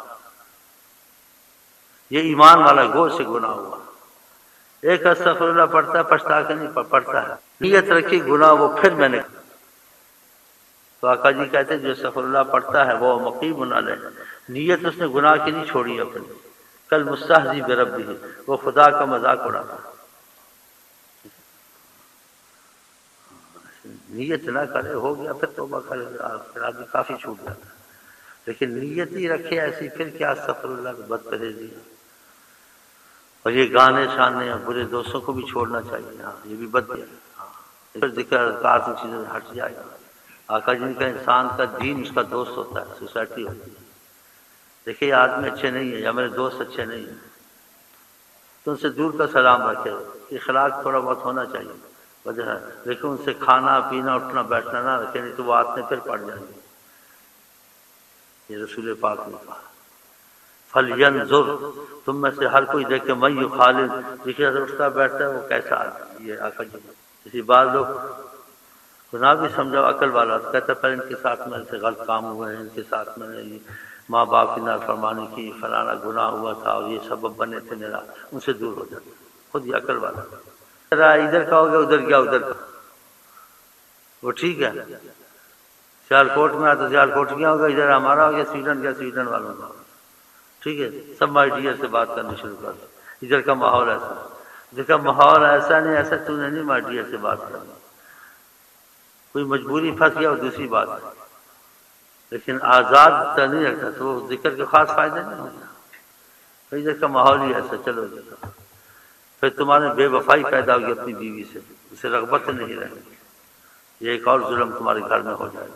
یہ ایمان والا گو سے گناہ ہوا، ایک استغفر اللہ پڑھتا ہے پچھتا کے نہیں پڑھتا ہے، نیت رکھی گناہ وہ پھر میں نے، تو آقا جی کہتے ہیں جو استغفر اللہ پڑھتا ہے وہ مقیم نہ لے، نیت اس نے گناہ کی نہیں چھوڑی اپنی، کل مستہزی بربہ، وہ خدا کا مذاق اڑاتا، نیت نہ کرے ہو گیا پھر توبہ کرے پھر آدمی کافی چھوٹ جاتا ہے، لیکن نیت ہی رکھے ایسی پھر کیا استغفر اللہ کی بد پرہیزی ہے، اور یہ گانے شانے اور برے دوستوں کو بھی چھوڑنا چاہیے، ہاں یہ بھی بد ہے، پھر ذکر اذکار سے چیزیں ہٹ جائے گا، آقا جی کا انسان کا دین اس کا دوست ہوتا ہے، سوسائٹی ہوتی ہے، دیکھیے یہ آدمی اچھے نہیں ہیں یا میرے دوست اچھے نہیں ہیں تو ان سے دور کا سلام رکھے، اخلاق تھوڑا بہت ہونا چاہیے وجہ ہے، لیکن ان سے کھانا پینا اٹھنا بیٹھنا نہ رکھے، نہیں تو وہ عادتیں پھر پڑ جائیں گی۔ یہ رسول پاک نے کہا فَلْيَنْظُرْ، تم میں سے ہر کوئی دیکھے مَن يُخَالِطُ، دیکھیے اگر اٹھتا بیٹھتا ہے وہ کیسا آدمی، یہ آقا جی اسی بعض لوگ گناہ بھی سمجھو عقل والا کہتا پہلے ان کے ساتھ میں سے غلط کام ہوئے ہیں، ان کے ساتھ میں نے ماں باپ کی نافرمانی کی، فلانا گناہ ہوا تھا اور یہ سبب بنے تھے میرا، ان سے دور ہو جاتا خود ہی عقل والا۔ ادھر کا ہو گیا ادھر کیا ادھر کا، وہ ٹھیک ہے، سیال کوٹ میں آتا سیال کوٹ کیا ہوگا، ادھر ہمارا ہو گیا سویڈن کیا سویڈن والوں کا، ٹھیک ہے، سب مائی ڈیئر سے بات کرنی شروع کر دو، ادھر کا ماحول ایسا، ادھر کا ماحول ایسا نہیں، ایسا تو نے نہیں مائی ڈیئر سے بات کرنا، کوئی مجبوری پھنس گیا اور دوسری بات ہے، لیکن آزاد تو نہیں رکھتا تو وہ ذکر کے خاص فائدے نہیں ہوتا، تو ادھر کا ماحول ہی ایسا، چلو پھر تمہارے بے وفائی پیدا ہوگی اپنی بیوی سے، اسے رغبت نہیں رہے گی، یہ ایک اور ظلم تمہارے گھر میں ہو جائے گا۔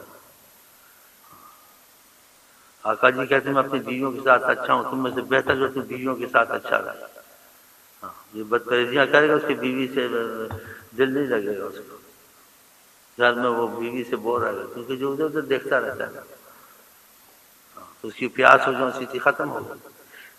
آقا جی کہتے ہیں میں اپنی بیویوں کے ساتھ اچھا ہوں، تم میں سے بہتر جو اپنی بیویوں کے ساتھ اچھا رہے، یہ بدپریزیاں کرے گا اس کی بیوی سے دل نہیں لگے گا، اس کو گھر میں وہ بیوی سے بور رہے گا، کیونکہ جو ادھر ادھر دیکھتا رہتا ہے تو اس کی پیاس ہو جاؤ اسی ختم ہو گئی،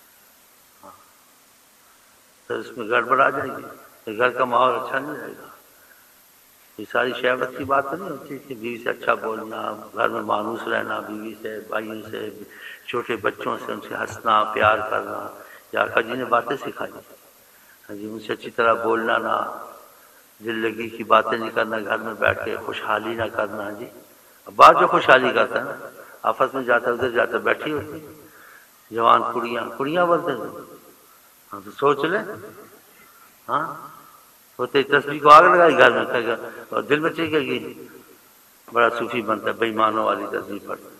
تو اس میں گڑبڑ آ جائے گی، گھر کا ماحول اچھا نہیں رہے گا۔ یہ ساری شہوت کی بات تو نہیں ہوتی کہ بیوی سے اچھا بولنا، گھر میں مانوس رہنا، بیوی سے، بھائیوں سے، چھوٹے بچوں سے ان سے ہنسنا پیار کرنا، یا آقا جی نے باتیں سکھائی، ہاں جی، ان سے اچھی طرح بولنا نہ، دل لگی کی باتیں نہیں کرنا، گھر میں بیٹھ کے خوشحالی نہ کرنا، ہاں جی، بعض جو خوشحالی کرتا ہے نا آپس میں جاتا ادھر جاتا بیٹھی ہوتی جوان کڑیاں بولتے ہیں، ہاں تو سوچ لیں، ہاں ہوتے تصویر کو آگ لگائی گھر میں کہے گا اور دل میں چاہیے کہ بڑا صوفی بنتا ہے، بےایمانوں والی تصویر پڑتا ہے،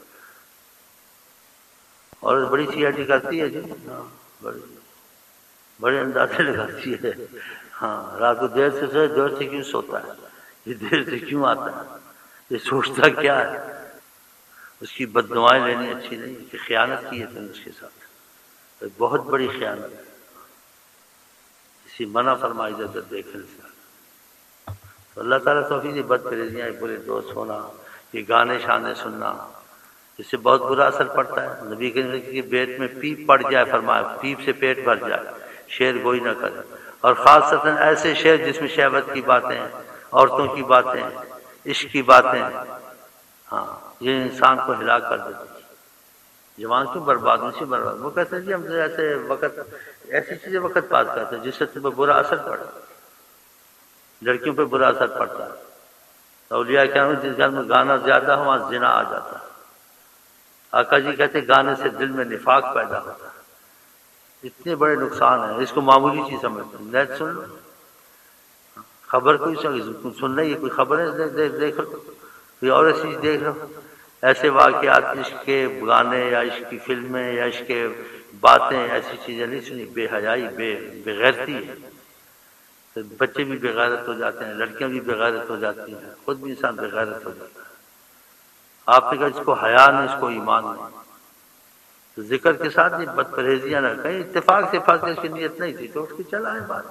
اور بڑی سی آئی ڈی کرتی ہے جی، ہاں بڑے اندازے لگاتی ہے، ہاں رات کو دیر سے سوئے، دیر سے کیوں سوتا ہے، یہ دیر سے کیوں آتا ہے، یہ سوچتا کیا ہے، اس کی بد دعائیں لینی اچھی نہیں کہ خیانت کی ہے تم نے اس کے ساتھ، بہت بڑی خیانت ہے، اسی منع فرمائی جاتا دیکھنے سے۔ تو اللہ تعالیٰ توفیق دی، بد پریزیاں، برے دوست ہونا، یہ گانے شانے سننا، اس سے بہت برا اثر پڑتا ہے۔ نبی کے پیٹ میں پیپ پڑ جائے، فرمایا پیپ سے پیٹ بھر جائے، شعر گوئی نہ کرے، اور خاصتاً ایسے شعر جس میں شہوت کی باتیں، عورتوں کی باتیں، عشق کی باتیں، ہاں یہ انسان کو ہلاک کر دیتی ہے، جوان کیوں برباد اسی برباد، وہ کہتے ہیں جی ہم ایسے وقت ایسی چیزیں وقت پاس کرتے ہیں جس سے تم پہ برا اثر پڑے، لڑکیوں پہ برا اثر پڑتا ہے، اولیاء کرام جس گھر میں گانا زیادہ ہو وہاں زنا آ جاتا ہے، آقا جی کہتے گانے سے دل میں نفاق پیدا ہوتا ہے، اتنے بڑے نقصان ہیں، اس کو معمولی چیز سمجھتے ہیں، نیت سن لو، خبر کوئی سن رہی ہے، کوئی خبر ہے دیکھ لو، کوئی اور چیز دیکھ لو، ایسے واقعات عشق کے گانے یا عشق کی فلمیں یا عشق کے باتیں ایسی چیزیں نہیں سنی، بے حیائی بے غیرتی ہے، تو بچے بھی بے غیرت ہو جاتے ہیں، لڑکیاں بھی بے غیرت ہو جاتی ہیں، خود بھی انسان بے غیرت ہو جاتا ہے۔ آپ نے کہا اس کو حیا نہیں، اس کو ایمان نہیں، تو ذکر کے ساتھ یہ بد پرہیزیاں نہ کہیں، اتفاق سے فرق اس کی نیت نہیں تھی تو اس کی چلا ہے بات،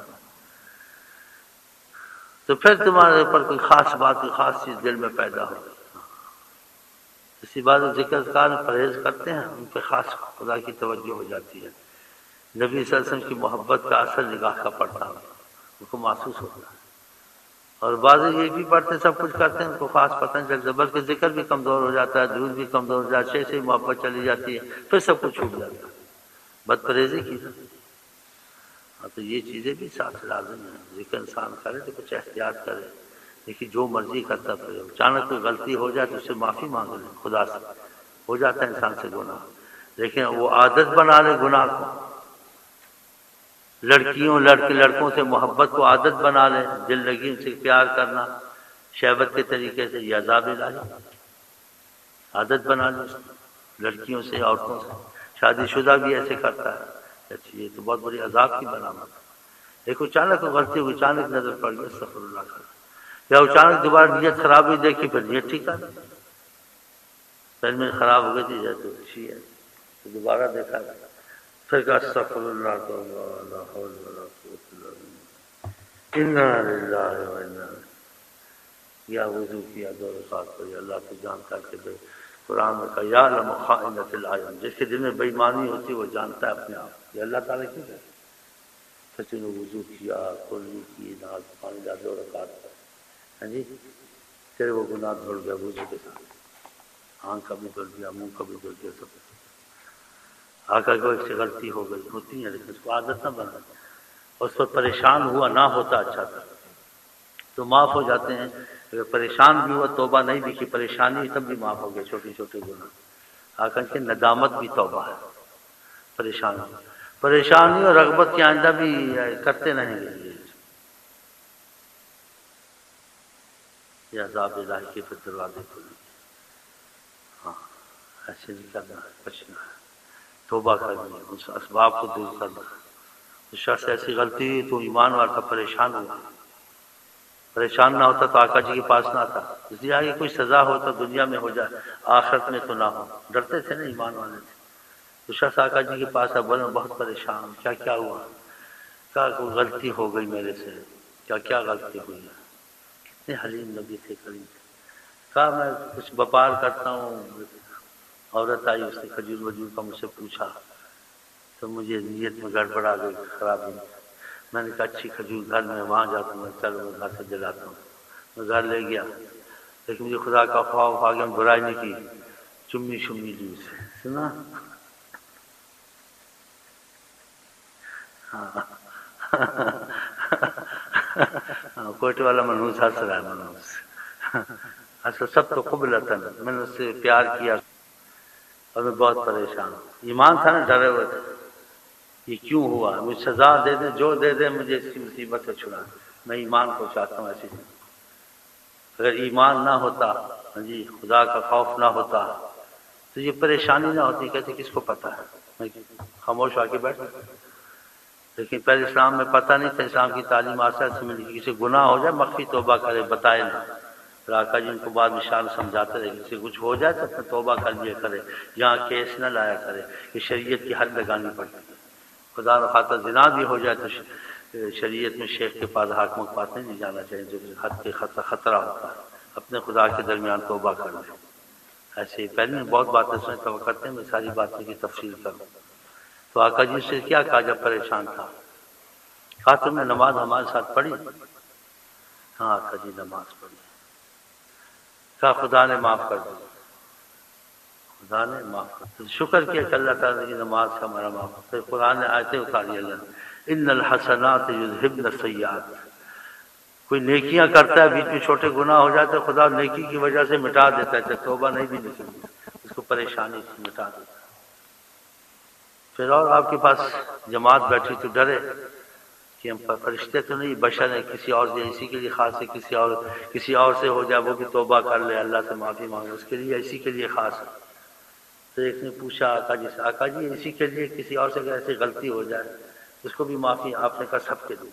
تو پھر تمہارے اوپر کوئی خاص بات کوئی خاص چیز دل میں پیدا ہو، اسی بات ذکر کار پرہیز کرتے ہیں ان پہ خاص خدا کی توجہ ہو جاتی ہے، نبی صلی اللہ علیہ وسلم کی محبت کا اثر نگاہ کا پڑتا ہے، ان کو محسوس ہوتا ہے، اور بعض یہ بھی پڑھتے ہیں سب کچھ کرتے ہیں ان کو خاص پتہ نہیں چلتا، بلکہ ذکر بھی کمزور ہو جاتا ہے، درود بھی کمزور ہو جاتا ہے، سے محبت چلی جاتی ہے، پھر سب کچھ چھوٹ جاتا ہے، بد پرہیزی کی، ہاں تو یہ چیزیں بھی ساتھ لازم ہیں، ذکر انسان کرے تو کچھ احتیاط کرے، لیکن جو مرضی کرتا پھر اچانک کوئی غلطی ہو جائے تو اس سے معافی مانگ لیں خدا سے، ہو جاتا ہے انسان سے گناہ، لیکن وہ عادت بنا لے گناہ کو، لڑکیوں لڑکوں سے محبت کو عادت بنا لیں، دل لگی ان سے پیار کرنا شہوت کے طریقے سے، یہ عذاب الہی، عادت بنا لیں لڑکیوں سے عورتوں سے، شادی شدہ بھی ایسے کرتا ہے، اچھی یہ تو بہت بڑی عذاب کی علامت ہے، دیکھو اچانک غلطی ہوئی، اچانک نظر پڑ گئی استغفر اللہ کا، یا اچانک دوبارہ نیت خراب ہوئی دیکھی پھر نیت ٹھیک آ گئی، پہلے میں خراب ہو گئی تھی تو اچھی ہے، تو دوبارہ دیکھا پھر کہا استغفر اللہ تو لا حول ولا قوت الا باللہ انا للہ و انا یا وضو کیا 2 رکعت پڑھی اللہ کو جانتا کہ قرآن میں کہا یا لم خائنۃ الاعین، جس کے دل میں بے ایمانی ہوتی ہے وہ جانتا ہے اپنے آپ، یہ اللہ تعالیٰ کیوں ہے؟ سچ نے وضو کیا، کلی کی، ناز پانی ڈال 2 رکعت پڑھی، ہاں جی تیرے وہ گناہ دھل گیا وضو کے ساتھ، آنکھ کا بھی دھل گیا، منہ کا بھی دھل گیا، سب آقا کو ایک سے غلطی ہو گئی، ہوتی ہے لیکن اس کو عادت نہ بنا، اس پر پریشان ہوا نہ ہوتا اچھا تھا تو معاف ہو جاتے ہیں، اگر پریشان بھی ہوا توبہ نہیں بھی کی پریشانی تب بھی معاف ہو گئے چھوٹے چھوٹے گناہ۔ آقا کہ ندامت بھی توبہ ہے، پریشانی اور رغبت کی آئندہ بھی کرتے رہیں گے، یہ عذاب الہی کے پھر دروازے کھلیں گے۔ ہاں ایسے نہیں کرنا ہے، بچنا ہے، توبہ کرنی ہے، اس اسباب کو دور کرنا ہے۔ اس شخص ایسی غلطی تو ایمان والا پریشان ہوا، پریشان نہ ہوتا تو آقا جی کے پاس نہ آتا، اس لیے آگے کوئی سزا ہو تو دنیا میں ہو جائے، آخرت میں تو نہ ہو، ڈرتے تھے نا ایمان والے تھے۔ تو شخص آقا جی کے پاس اب بہت پریشان، کیا ہوا؟ کیا کوئی غلطی ہو گئی میرے سے، کیا غلطی ہوئی ہے؟ کتنے حلیم نبی تھے، کریم تھے۔ کہا میں کچھ وپار کرتا ہوں، عورت آئی، اس نے کھجور وجور کا مجھ سے پوچھا تو مجھے نیت میں گڑبڑ آ گئی، خراب ہوئی۔ میں نے کہا اچھی کھجور گھر میں وہاں جاتا ہوں، چلو میں گھر سے دلاتا ہوں، میں گھر لے گیا، لیکن مجھے خدا کا خواب آ گیا، برائی نہیں کی، چمی شمی لی اسے، سنا؟ ہاں کوئٹے والا منحوس ہنس رہا ہے، منحوس اصل سب تو قبلتاً، میں نے اس سے پیار کیا اور میں بہت پریشان ہوں، ایمان تھا نا، ڈرے ہوئے تھے یہ کیوں ہوا، مجھے سزا دے دے، جو دے دے، مجھے اس کی مصیبت سے چھڑا، میں ایمان کو چاہتا ہوں ایسی۔ اگر ایمان نہ ہوتا، جی خدا کا خوف نہ ہوتا تو یہ پریشانی نہ ہوتی، کہتے کس کو پتہ ہے، میں خاموش آ کے بیٹھ۔ لیکن پہلے اسلام میں پتہ نہیں تھا، اسلام کی تعلیم آسان سے ملی، کسی گناہ ہو جائے مخفی توبہ کرے، بتائے نہ۔ آقا جی ان کو بعد اشارہ سمجھاتے رہے، کسی کچھ ہو جائے تو اپنے توبہ کر لیا کرے، یہاں کیس نہ لایا کرے، کہ شریعت کی حد لگانی پڑتی ہے، خدا نخواستہ زنا بھی ہو جائے تو شریعت میں شیخ کے پاس، حاکم کے پاس نہیں جانا چاہیے، جو حد کے خطرہ ہوتا ہے، اپنے خدا کے درمیان توبہ کر لیں۔ ایسے ہی پہلے بہت باتیں سنیں توبہ کرتے ہیں، میں ساری باتوں کی تفصیل کروں۔ تو آقا جی سے کیا کہا جب پریشان تھا؟ کہا تم نے نماز ہمارے ساتھ پڑھی؟ ہاں آقا جی نماز پڑھی۔ کہا خدا نے معاف کر دیا؟ خدا نے معاف کر دیا، شکر کیا کہ اللہ تعالیٰ کی نماز کا ہمارا معاف۔ پھر قرآن نے آیتیں اتاری اللہ نے، ان الحسنات یذہبن السیئات، کوئی نیکیاں کرتا ہے، بیچ میں چھوٹے گناہ ہو جاتے خدا نیکی کی وجہ سے مٹا دیتا ہے، توبہ نہیں بھی نکلتی اس کو پریشانی سے مٹا دیتا ہے۔ پھر اور آپ کے پاس جماعت بیٹھی تو ڈرے کہ ہم فرشتے تو نہیں، بشر ہیں، کسی اور سے، اسی کے لیے خاص ہے، کسی اور سے ہو جائے وہ بھی توبہ کر لے، اللہ سے معافی مانگے، اس کے لیے اسی کے لیے خاص ہے۔ تو ایک نے پوچھا آقا جی سے، آقا جی اسی کے لیے کسی اور سے اگر ایسی غلطی ہو جائے اس کو بھی معافی؟ آپ نے کہا سب کے لیے۔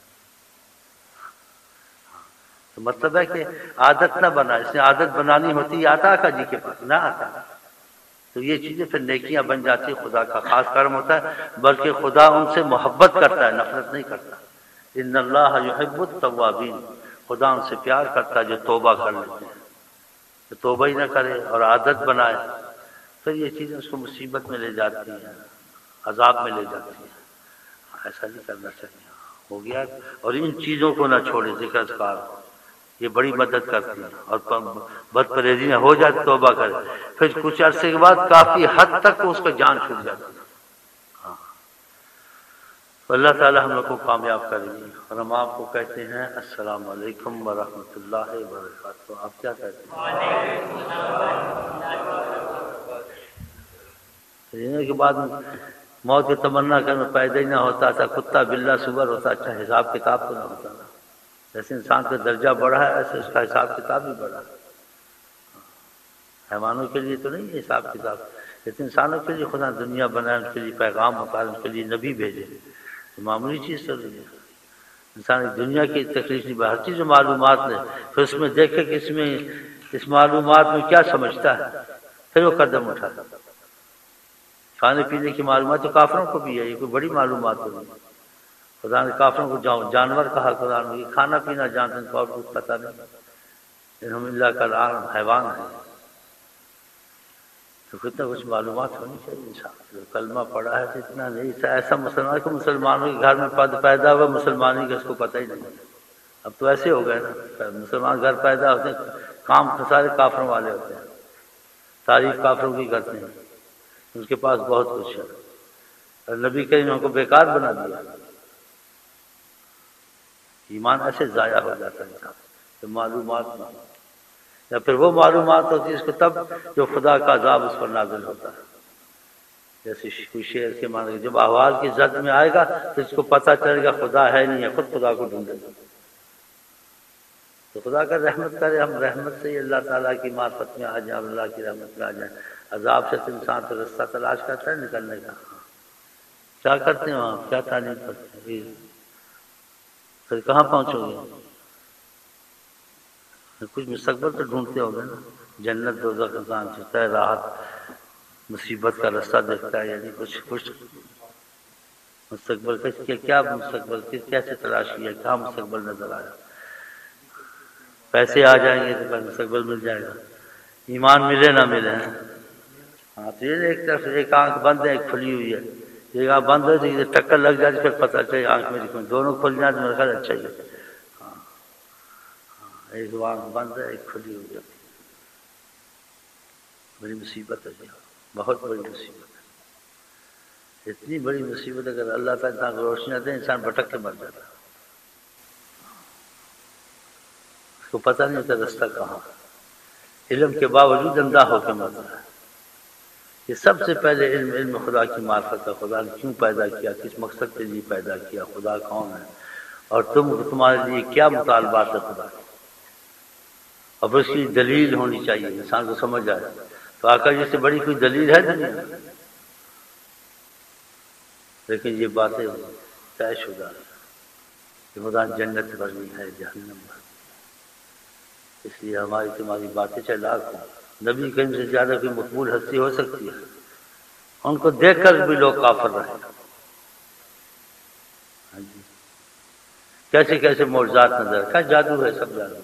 تو مطلب ہے کہ عادت نہ بنا، اس نے عادت بنانی ہوتی ہے، آتا آقا جی کے پاس نہ آتا، تو یہ چیزیں پھر نیکیاں بن جاتی، خدا کا خاص کرم ہوتا ہے، بلکہ خدا ان سے محبت کرتا ہے، نفرت نہیں کرتا۔ ان اللہ یحب التوابین، خدا ان سے پیار کرتا ہے جو توبہ کر لیتے ہیں، جو توبہ ہی نہ کرے اور عادت بنائے پھر یہ چیزیں اس کو مصیبت میں لے جاتی ہیں، عذاب میں لے جاتی ہیں۔ ایسا نہیں کرنا چاہیے، ہو گیا۔ اور ان چیزوں کو نہ چھوڑے، ذکر اذکار یہ بڑی مدد کرتی ہے، اور بد پرہیزی میں ہو جائے توبہ کرے، پھر کچھ عرصے کے بعد کافی حد تک اس کا جان چھوٹ جاتی ہے۔ ہاں تو اللہ تعالی ہم لوگ کو کامیاب کرے گی۔ اور ہم آپ کو کہتے ہیں السلام علیکم ورحمۃ اللہ وبرکاتہ۔ آپ کیا کہتے ہیں؟ جینے کے بعد موت کی تمنا کرنا پیدا ہی نہ ہوتا تھا، کتا بلا سور ہوتا، اچھا حساب کتاب تو نہ ہوتا نا۔ جیسے انسان کا درجہ بڑھا ہے ایسے اس کا حساب کتاب بھی بڑھا۔ حیوانوں کے لیے تو نہیں ہے حساب کتاب، لیکن انسانوں کے لیے خدا دنیا بنائے، ان کے لیے پیغام اتارے، ان کے لیے نبی بھیجے، تو معمولی چیز تو نہیں ہے۔ انسان دنیا کی تکلیف نہیں، ہر چیز معلومات لے، پھر اس میں دیکھے کہ اس معلومات میں کیا سمجھتا ہے، پھر وہ قدم اٹھاتا۔ کھانے پینے کی معلومات تو کافروں کو بھی ہے، یہ کوئی بڑی معلومات تو نہیں۔ خدا نے کافروں کو جانور کہا، خدا نے یہ کھانا پینا جانتے ہیں، اور کچھ پتہ نہیں، انہم اللہ کا عالم حیوان ہے، تو کتنا کچھ معلومات ہونی چاہیے انسان جو کلمہ پڑھا ہے تو اتنا نہیں، ایسا مسلمان کو مسلمانوں کے گھر میں پیدا ہوا مسلمانی کا اس کو پتہ ہی نہیں۔ اب تو ایسے ہو گئے نا، مسلمان گھر پیدا ہوتے ہیں، کام تو سارے کافروں والے ہوتے ہیں، تعریف کافروں کی کرتے ہیں، ان کے پاس بہت کچھ ہے، اور نبی کریم ان کو بیکار بنا دیا۔ ایمان ایسے ضائع ہو جاتا ہے انسان تو معلومات نہ ہو، یا پھر وہ معلومات ہوتی ہے اس کو تب جو خدا کا عذاب اس پر نازل ہوتا ہے، جیسے کوئی شعر کے معنی جب احوال کی زد میں آئے گا تو اس کو پتہ چلے گا خدا ہے نہیں ہے، خود خدا کو ڈھونڈے گا، تو خدا کا رحمت کرے ہم رحمت سے ہی اللہ تعالیٰ کی معرفت میں آ جائیں، اللہ کی رحمت میں آ جائیں۔ عذاب سے انسان تو رستہ تلاش کرتا ہے نکلنے کا، کیا کرتے ہیں وہاں، کیا تعلیم کرتے ہیں، پھر کہاں پہنچو گے؟ کچھ مستقبل تو ڈھونڈتے ہو گے نا، جنت دوزخ کا کام چلتا ہے، راحت مصیبت کا رستہ دیکھتا ہے، یعنی کچھ مستقبل کا کیا مستقبل کیسے تلاش کیا، کہاں مستقبل نظر آیا؟ پیسے آ جائیں گے تو مستقبل مل جائے گا، ایمان ملے نہ ملے۔ ہاں تو یہ ایک طرف ایک آنکھ بند ہے ایک کھلی ہوئی ہے، ایک آنکھ بند ہے تو ٹکر لگ جاتی پھر پتہ چلے آنکھ میری کھلی، دونوں کھل جائیں تو میرا خیال اچھا ہی ہے۔ ایک آنکھ بند ہے ایک کھلی ہوئی ہے، بڑی مصیبت ہے جی، بہت بڑی مصیبت ہے، اتنی بڑی مصیبت اگر اللہ تعالیٰ انسان کو روشنی دے انسان بھٹک کے مر جاتا ہے، اس کو پتہ نہیں ہوتا رستہ کہاں، علم کے باوجود اندھا ہو کے مرتا ہے۔ یہ سب سے پہلے علم خدا کی معرفت ہے، خدا نے کیوں پیدا کیا، کس مقصد کے لیے پیدا کیا، خدا کون ہے، اور تمہارے لیے کیا مطالبات ہے خدا کے، اب اس کی دلیل ہونی چاہیے انسان کو سمجھ آئے، تو آقا جی سے بڑی کوئی دلیل ہے دنیا میں؟ لیکن یہ باتیں طے شدہ کہ خدا نے جنت بھرنی ہے جہنم بھرنی، اس لیے ہماری تمہاری باتیں چاہے لاکھ ہوں، نبی کریم سے زیادہ کوئی مقبول ہستی ہو سکتی ہے، ان کو دیکھ کر بھی لوگ کافر رہے، ہاں جی، کیسے کیسے معجزات نظر، کیا جادو ہے، سب جادو،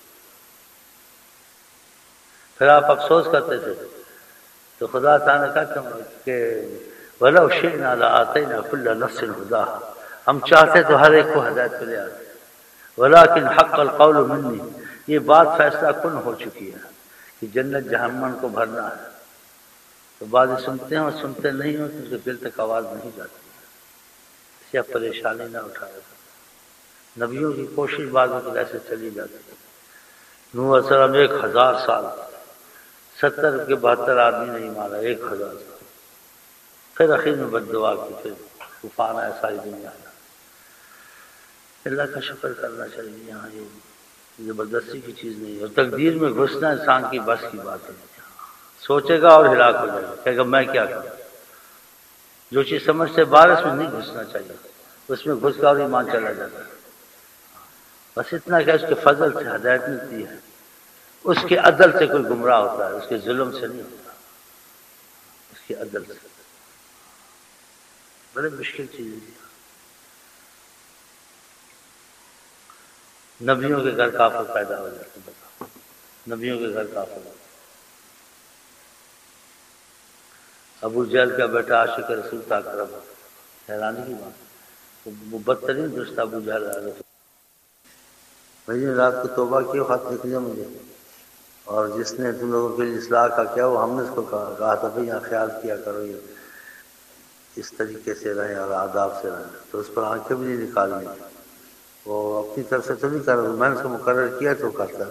پھر آپ افسوس کرتے تھے تو خدا تعالیٰ نے کہا کہ وَلَوْ شِئْنَا لَآتَيْنَا كُلَّ نَفْسٍ هُدَاهَا، ہم چاہتے تو ہر ایک کو ہدایت پہ لے آتے، وَلَٰكِنْ حَقَّ الْقَوْلُ مِنِّي، یہ بات فیصلہ کن ہو چکی ہے کہ جنت جہنم کو بھرنا ہے، تو بعض سنتے ہیں اور سنتے نہیں ہوں کیونکہ دل تک آواز نہیں جاتی، اس سے پریشانی نہ اٹھائے، نبیوں کی کوشش بعض وقت ایسے چلی جاتی ہے، نوح علیہ السلام 1000 سال 70 کے 72 آدمی نہیں مارا، 1000 سال، پھر اخیر میں بد دعا کی، پھر طوفان آیا ساری دنیا میں، اللہ کا شکر کرنا چاہیے، یہاں یہ زبردستی کی چیز نہیں ہے، اور تقدیر میں گھسنا انسان کی بس کی بات ہے، سوچے گا اور ہلاک ہو جائے گا، کہے گا میں کیا کروں، جو چیز سمجھ سے باہر اس میں نہیں گھسنا چاہیے، اس میں گھس کا اور ایمان چلا جاتا ہے، بس اتنا کہ اس کے فضل سے ہدایت ملتی ہے، اس کے عدل سے کوئی گمراہ ہوتا ہے، اس کے ظلم سے نہیں ہوتا، اس کے عدل سے، بڑے مشکل چیز ہے، نبیوں کے گھر کافر پیدا ہو جاتے ہیں، بتاؤ، نبیوں کے گھر کافر، ابو جہل کا بیٹا عاشق رسول تھا، اکرم، حیرانی کی بات، وہ بدترین دوست ابو جہل ہے، بھائی رات کو توبہ کیوں خط لکھ لیا مجھے، اور جس نے تم لوگوں کے لیے اصلاح کا کیا وہ ہم نے اس کو کہا تھا بھائی یہاں خیال کیا کرو، یہ اس طریقے سے رہیں اور آداب سے رہیں، تو اس پر آنکھیں بھی نہیں نکالنی، وہ اپنی طرف سے تو نہیں کر رہا، میں نے اس کو مقرر کیا تو کرتا،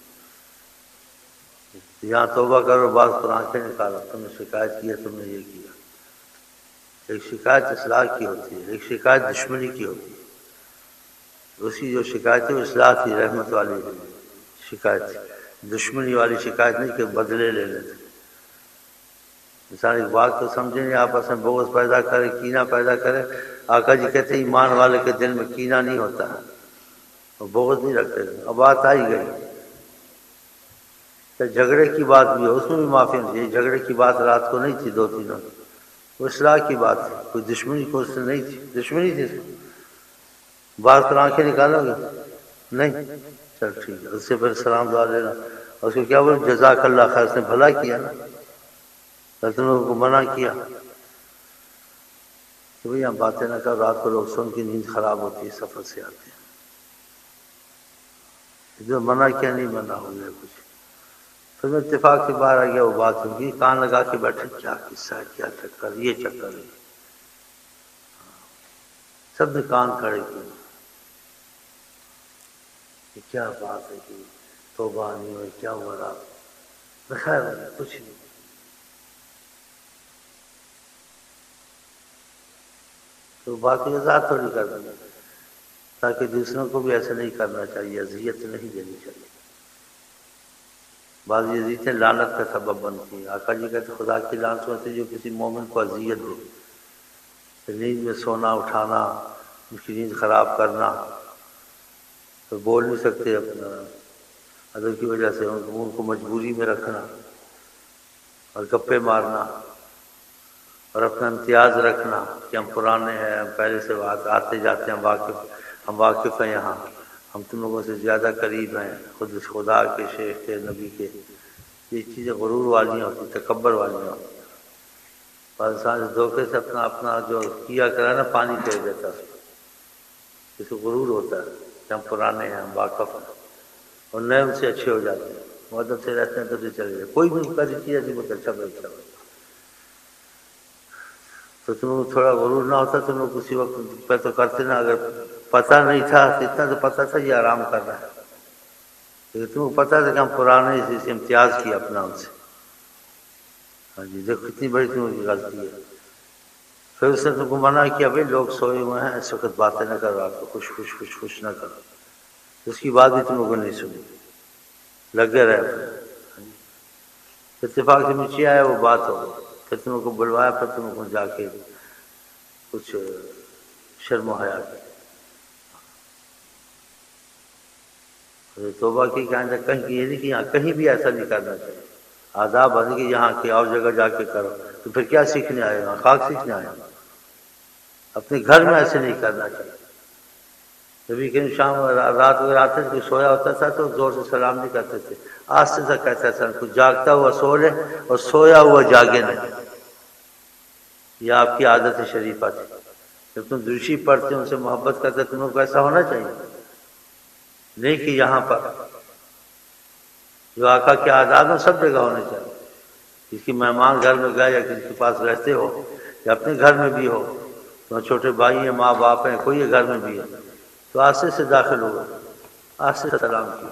یہاں توبہ کرو، بعض پر آنکھیں نکالو، تم نے شکایت کی ہے، تم نے یہ کیا، ایک شکایت اصلاح کی ہوتی ہے، ایک شکایت دشمنی کی ہوتی ہے، اسی جو شکایت ہے اصلاح تھی، رحمت والی شکایت، دشمنی والی شکایت نہیں کہ بدلے لے لیتے، انسان ایک بات تو سمجھیں نہیں، آپس میں بغض پیدا کرے، کینہ پیدا کرے، آقا جی کہتے ہیں ایمان والے کے دل میں کینہ نہیں ہوتا، وہ بغض نہیں رکھتے، اب بات آئی گئی، تو جھگڑے کی بات بھی ہے، اس میں بھی معافی نہیں، جھگڑے کی بات رات کو نہیں تھی 2 3 وہ اصلاح کی بات ہے، کوئی دشمنی کو اس سے نہیں تھی، دشمنی تھی بات کر آنکھیں نکالو گے نہیں، چل ٹھیک ہے، اس سے پھر سلام دعا لینا، اور اس کو کیا بولے جزاک اللہ خیر، اس نے بھلا کیا نا، تم لوگوں کو منع کیا کہ بھئی ہم باتیں نہ کرو، رات کو لوگ سن کی نیند خراب ہوتی ہے، سفر سے آتے ہیں، جو منع کیا نہیں منع ہو گیا کچھ، پھر میں اتفاق سے باہر آ گیا، وہ بات ہوگی، کان لگا کے بیٹھے، کیا قصہ ہے، کیا چکر، یہ چکر ہے، سب نے کان کھڑے کیے کہ کیا بات ہے کہ توبہ نہیں ہوئی، کیا ہوا رات، خیر کچھ نہیں، تو باقی وضاحت تھوڑی کر دیں، تاکہ دوسروں کو بھی ایسا نہیں کرنا چاہیے، اذیت نہیں دینی چاہیے، بعض اذیتیں لعنت کا سبب بنتی ہیں، آقا جی کہتے خدا کی لعنت ہوتی ہے جو کسی مومن کو اذیت دے، نیند میں سونا اٹھانا، اس کی نیند خراب کرنا، تو بول نہیں سکتے اپنا ادب کی وجہ سے ان کو مجبوری میں رکھنا اور گپے مارنا اور اپنا امتیاز رکھنا کہ ہم پرانے ہیں، ہم پہلے سے آتے جاتے ہیں، ہم واقف ہیں، یہاں ہم تم لوگوں سے زیادہ قریب ہیں، خود خدا کے، شیخ کے، نبی کے، یہ چیزیں غرور والی ہوتی، تکبر والی ہوتی، اور انسان اس دھوکے سے اپنا جو کیا کرا نا پانی پھیر دیتا ہے، اس کو غرور ہوتا ہے کہ ہم پرانے ہیں، ہم واقف ہیں، اور نئے ان سے اچھے ہو جاتے ہیں، مدد سے رہتے ہیں تو سے چلے جائے، کوئی بھی پہلی چیز ایسی بہت اچھا بچہ ہو، تو تم لوگ تھوڑا غرور نہ ہوتا، تم لوگ اسی وقت پہ تو کرتے نا، اگر پتہ نہیں تھا اتنا تو پتہ تھا یہ آرام کر رہا ہے، لیکن تم کو پتہ تھا کہ ہم پرانے سے امتیاز کیا اپنا ان سے، ہاں جی دیکھو کتنی بڑی تم کی غلطی ہے، پھر اس نے تم کو منع کیا بھائی لوگ سوئے ہوئے ہیں، اس وقت باتیں نہ کرو، آپ کو خوش نہ کرو، اس کی بات بھی تم لوگوں نے نہیں سنی، لگے رہے، اتفاق سے نیچے آیا، وہ بات ہو گئی، پھر تم لوگوں کو بلوایا، پھر تم لوگوں کو جا کے کچھ شرم و حیا کی، توبہ کی کہ آئندہ کہیں یہ نہیں کہ یہاں کہیں بھی ایسا نہیں کرنا چاہیے، آداب بن کہ یہاں کی اور جگہ جا کے کرو، تو پھر کیا سیکھنے آئے ہو، خاک سیکھنے آئے ہو، اپنے گھر میں ایسے نہیں کرنا چاہیے، کبھی کہیں شام رات اگر آتے تھے سویا ہوتا تھا تو زور سے سلام نہیں کرتے تھے، آستے سے کہتا تھا کچھ جاگتا ہوا سو لے اور سویا ہوا جاگے نہیں، یہ آپ کی عادت شریفہ تھی، جب تم درشی پڑھتے ان سے محبت کرتے تم لوگ کو ایسا ہونا چاہیے، نہیں کہ یہاں پر جو آقا کے آداب ہیں سب جگہ ہونے چاہیے، کسی مہمان گھر میں گئے یا کسی کے پاس رہتے ہو یا اپنے گھر میں بھی ہو، تو چھوٹے بھائی ہیں، ماں باپ ہیں، کوئی گھر میں بھی ہے تو آستے سے داخل ہوگا، آستے سے سلام کیا،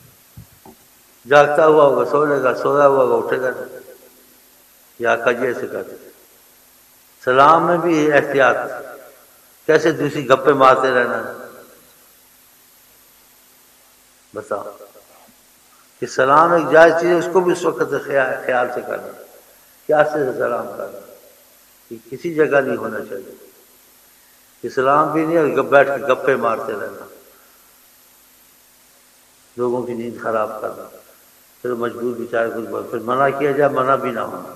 جاگتا ہوا ہوگا سو لے گا، سویا ہوا ہوگا اٹھے گا، یا آقا جی ایسے کہتے تھے، سلام میں بھی احتیاط، کیسے دوسری گپے مارتے رہنا، بتاؤ کہ سلام ایک جائز چیز ہے، اس کو بھی اس وقت خیال سے کرنا، کیا سے سلام کرنا، کہ کسی جگہ نہیں ہونا چاہیے، اسلام بھی نہیں، اور بیٹھ کے گپے مارتے رہنا، لوگوں کی نیند خراب کرنا، پھر مجبور بیچارے کچھ بات، پھر منع کیا جائے منع بھی نہ ہونا،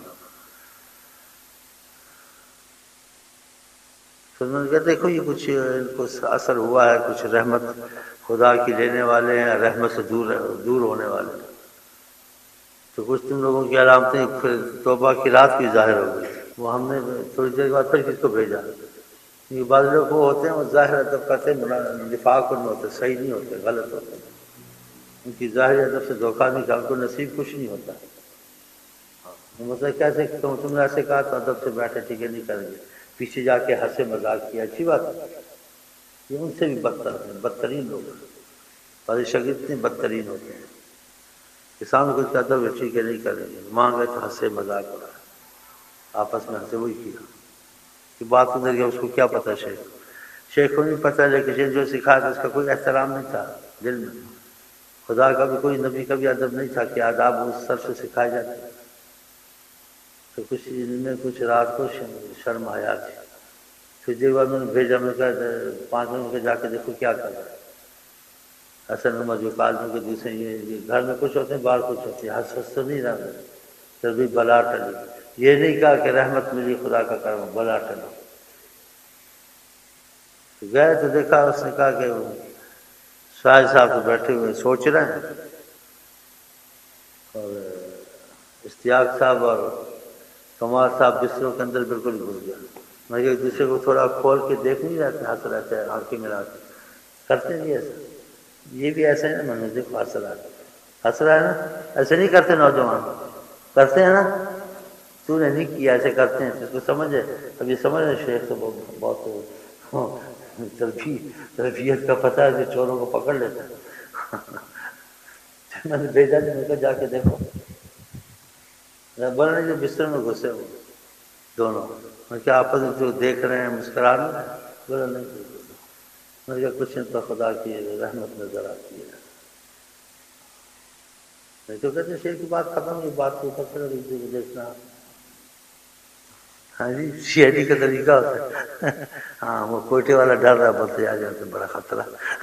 پھر میں نے کہا دیکھو یہ کچھ ان کو اثر ہوا ہے، کچھ رحمت خدا کی لینے والے ہیں، رحمت سے دور ہونے والے ہیں، تو کچھ تم لوگوں کی علامتیں پھر توبہ کی رات کی ظاہر ہو گئی، وہ ہم نے تھوڑی دیر بعد پھر کس کو بھیجا، یہ بعض لوگ وہ ہوتے ہیں وہ ظاہر ادب کرتے ہیں، نفاق میں ہوتے، صحیح نہیں ہوتے، غلط ہوتے ہیں، ان کی ظاہر ادب سے دھوکہ نہیں کھا، ان کو نصیب کچھ نہیں ہوتا، مطلب کیسے تم نے ایسے کہا تو ادب سے بیٹھے ٹھیک ہے نہیں کریں گے، پیچھے جا کے ہنسے مذاق کیا، اچھی بات ہے، یہ ان سے بھی بدتر ہیں، بدترین لوگ ہیں، اور شاگرد اتنے بدترین ہوتے ہیں، کسان کو کہتا ہے ٹھیک ہے نہیں کریں گے، مان گئے تو ہنسے مذاق ہوا، آپس میں ہنسے، وہی کیا کہ بات ادھر گیا، اس کو کیا پتا، شیخ کو نہیں پتا، لیکن شیخ جو سکھایا تھا اس کا کوئی احترام نہیں تھا دل میں، خدا کا بھی کوئی نبی کا بھی ادب نہیں تھا کہ آداب اس سر سے سکھائے جاتے، تو کچھ ان میں کچھ رات کو شرم آیا تھی، پھر دیر بعد میں نے بھیجا، میں کہا 5 منٹ کے جا کے دیکھو کیا کر رہا ہے، اصل نماز جو کالوں کے دوسرے یہ گھر میں کچھ ہوتے ہیں، باہر کچھ ہوتے ہیں، ہنس تو نہیں رہا، پھر بھی بلا ٹلی، یہ نہیں کہا کہ رحمت ملی خدا کا کرم بلا ٹلو. گئے تو دیکھا اس نے کہا کہ شاہد صاحب تو بیٹھے ہوئے سوچ رہے ہیں، اور اشتیاق صاحب اور کمال صاحب بستروں کے اندر بالکل گھس گیا. میں ایک دوسرے کو تھوڑا کھول کے دیکھ نہیں رہتے، ہنس رہتے ہیں آنکھیں ملا کے. کرتے نہیں ایسا، یہ بھی ایسا ہے نا. میں نے دیکھو ہنس رہا ہے نا. ایسے نہیں کرتے نوجوان، کرتے ہیں نا. تو نے نہیں کیا، ایسے کرتے ہیں. اس کو سمجھے اب یہ سمجھ رہے شیخ تو بہت تربیت کا پتہ ہے جو چوروں کو پکڑ لیتا ہے. میں نے بھیجا نہیں، میں کہا جا کے دیکھو. بولا نہیں جو بستر میں گھسے وہ دونوں. میں کیا آپس میں جو دیکھ رہے ہیں مسکرا رہے ہیں؟ بولا نہیں. میں نے کہا کچھ نہیں تو خدا کی رحمت نظر آتی ہے. نہیں تو کہتے شیخ کی بات ختم ہوئی، بات کے اوپر سے دیکھنا. ہاں جی، شہری کا طریقہ ہوتا ہے. ہاں وہ کوئٹے والا ڈر رہا بولتے آ جاتے بڑا خطرہ.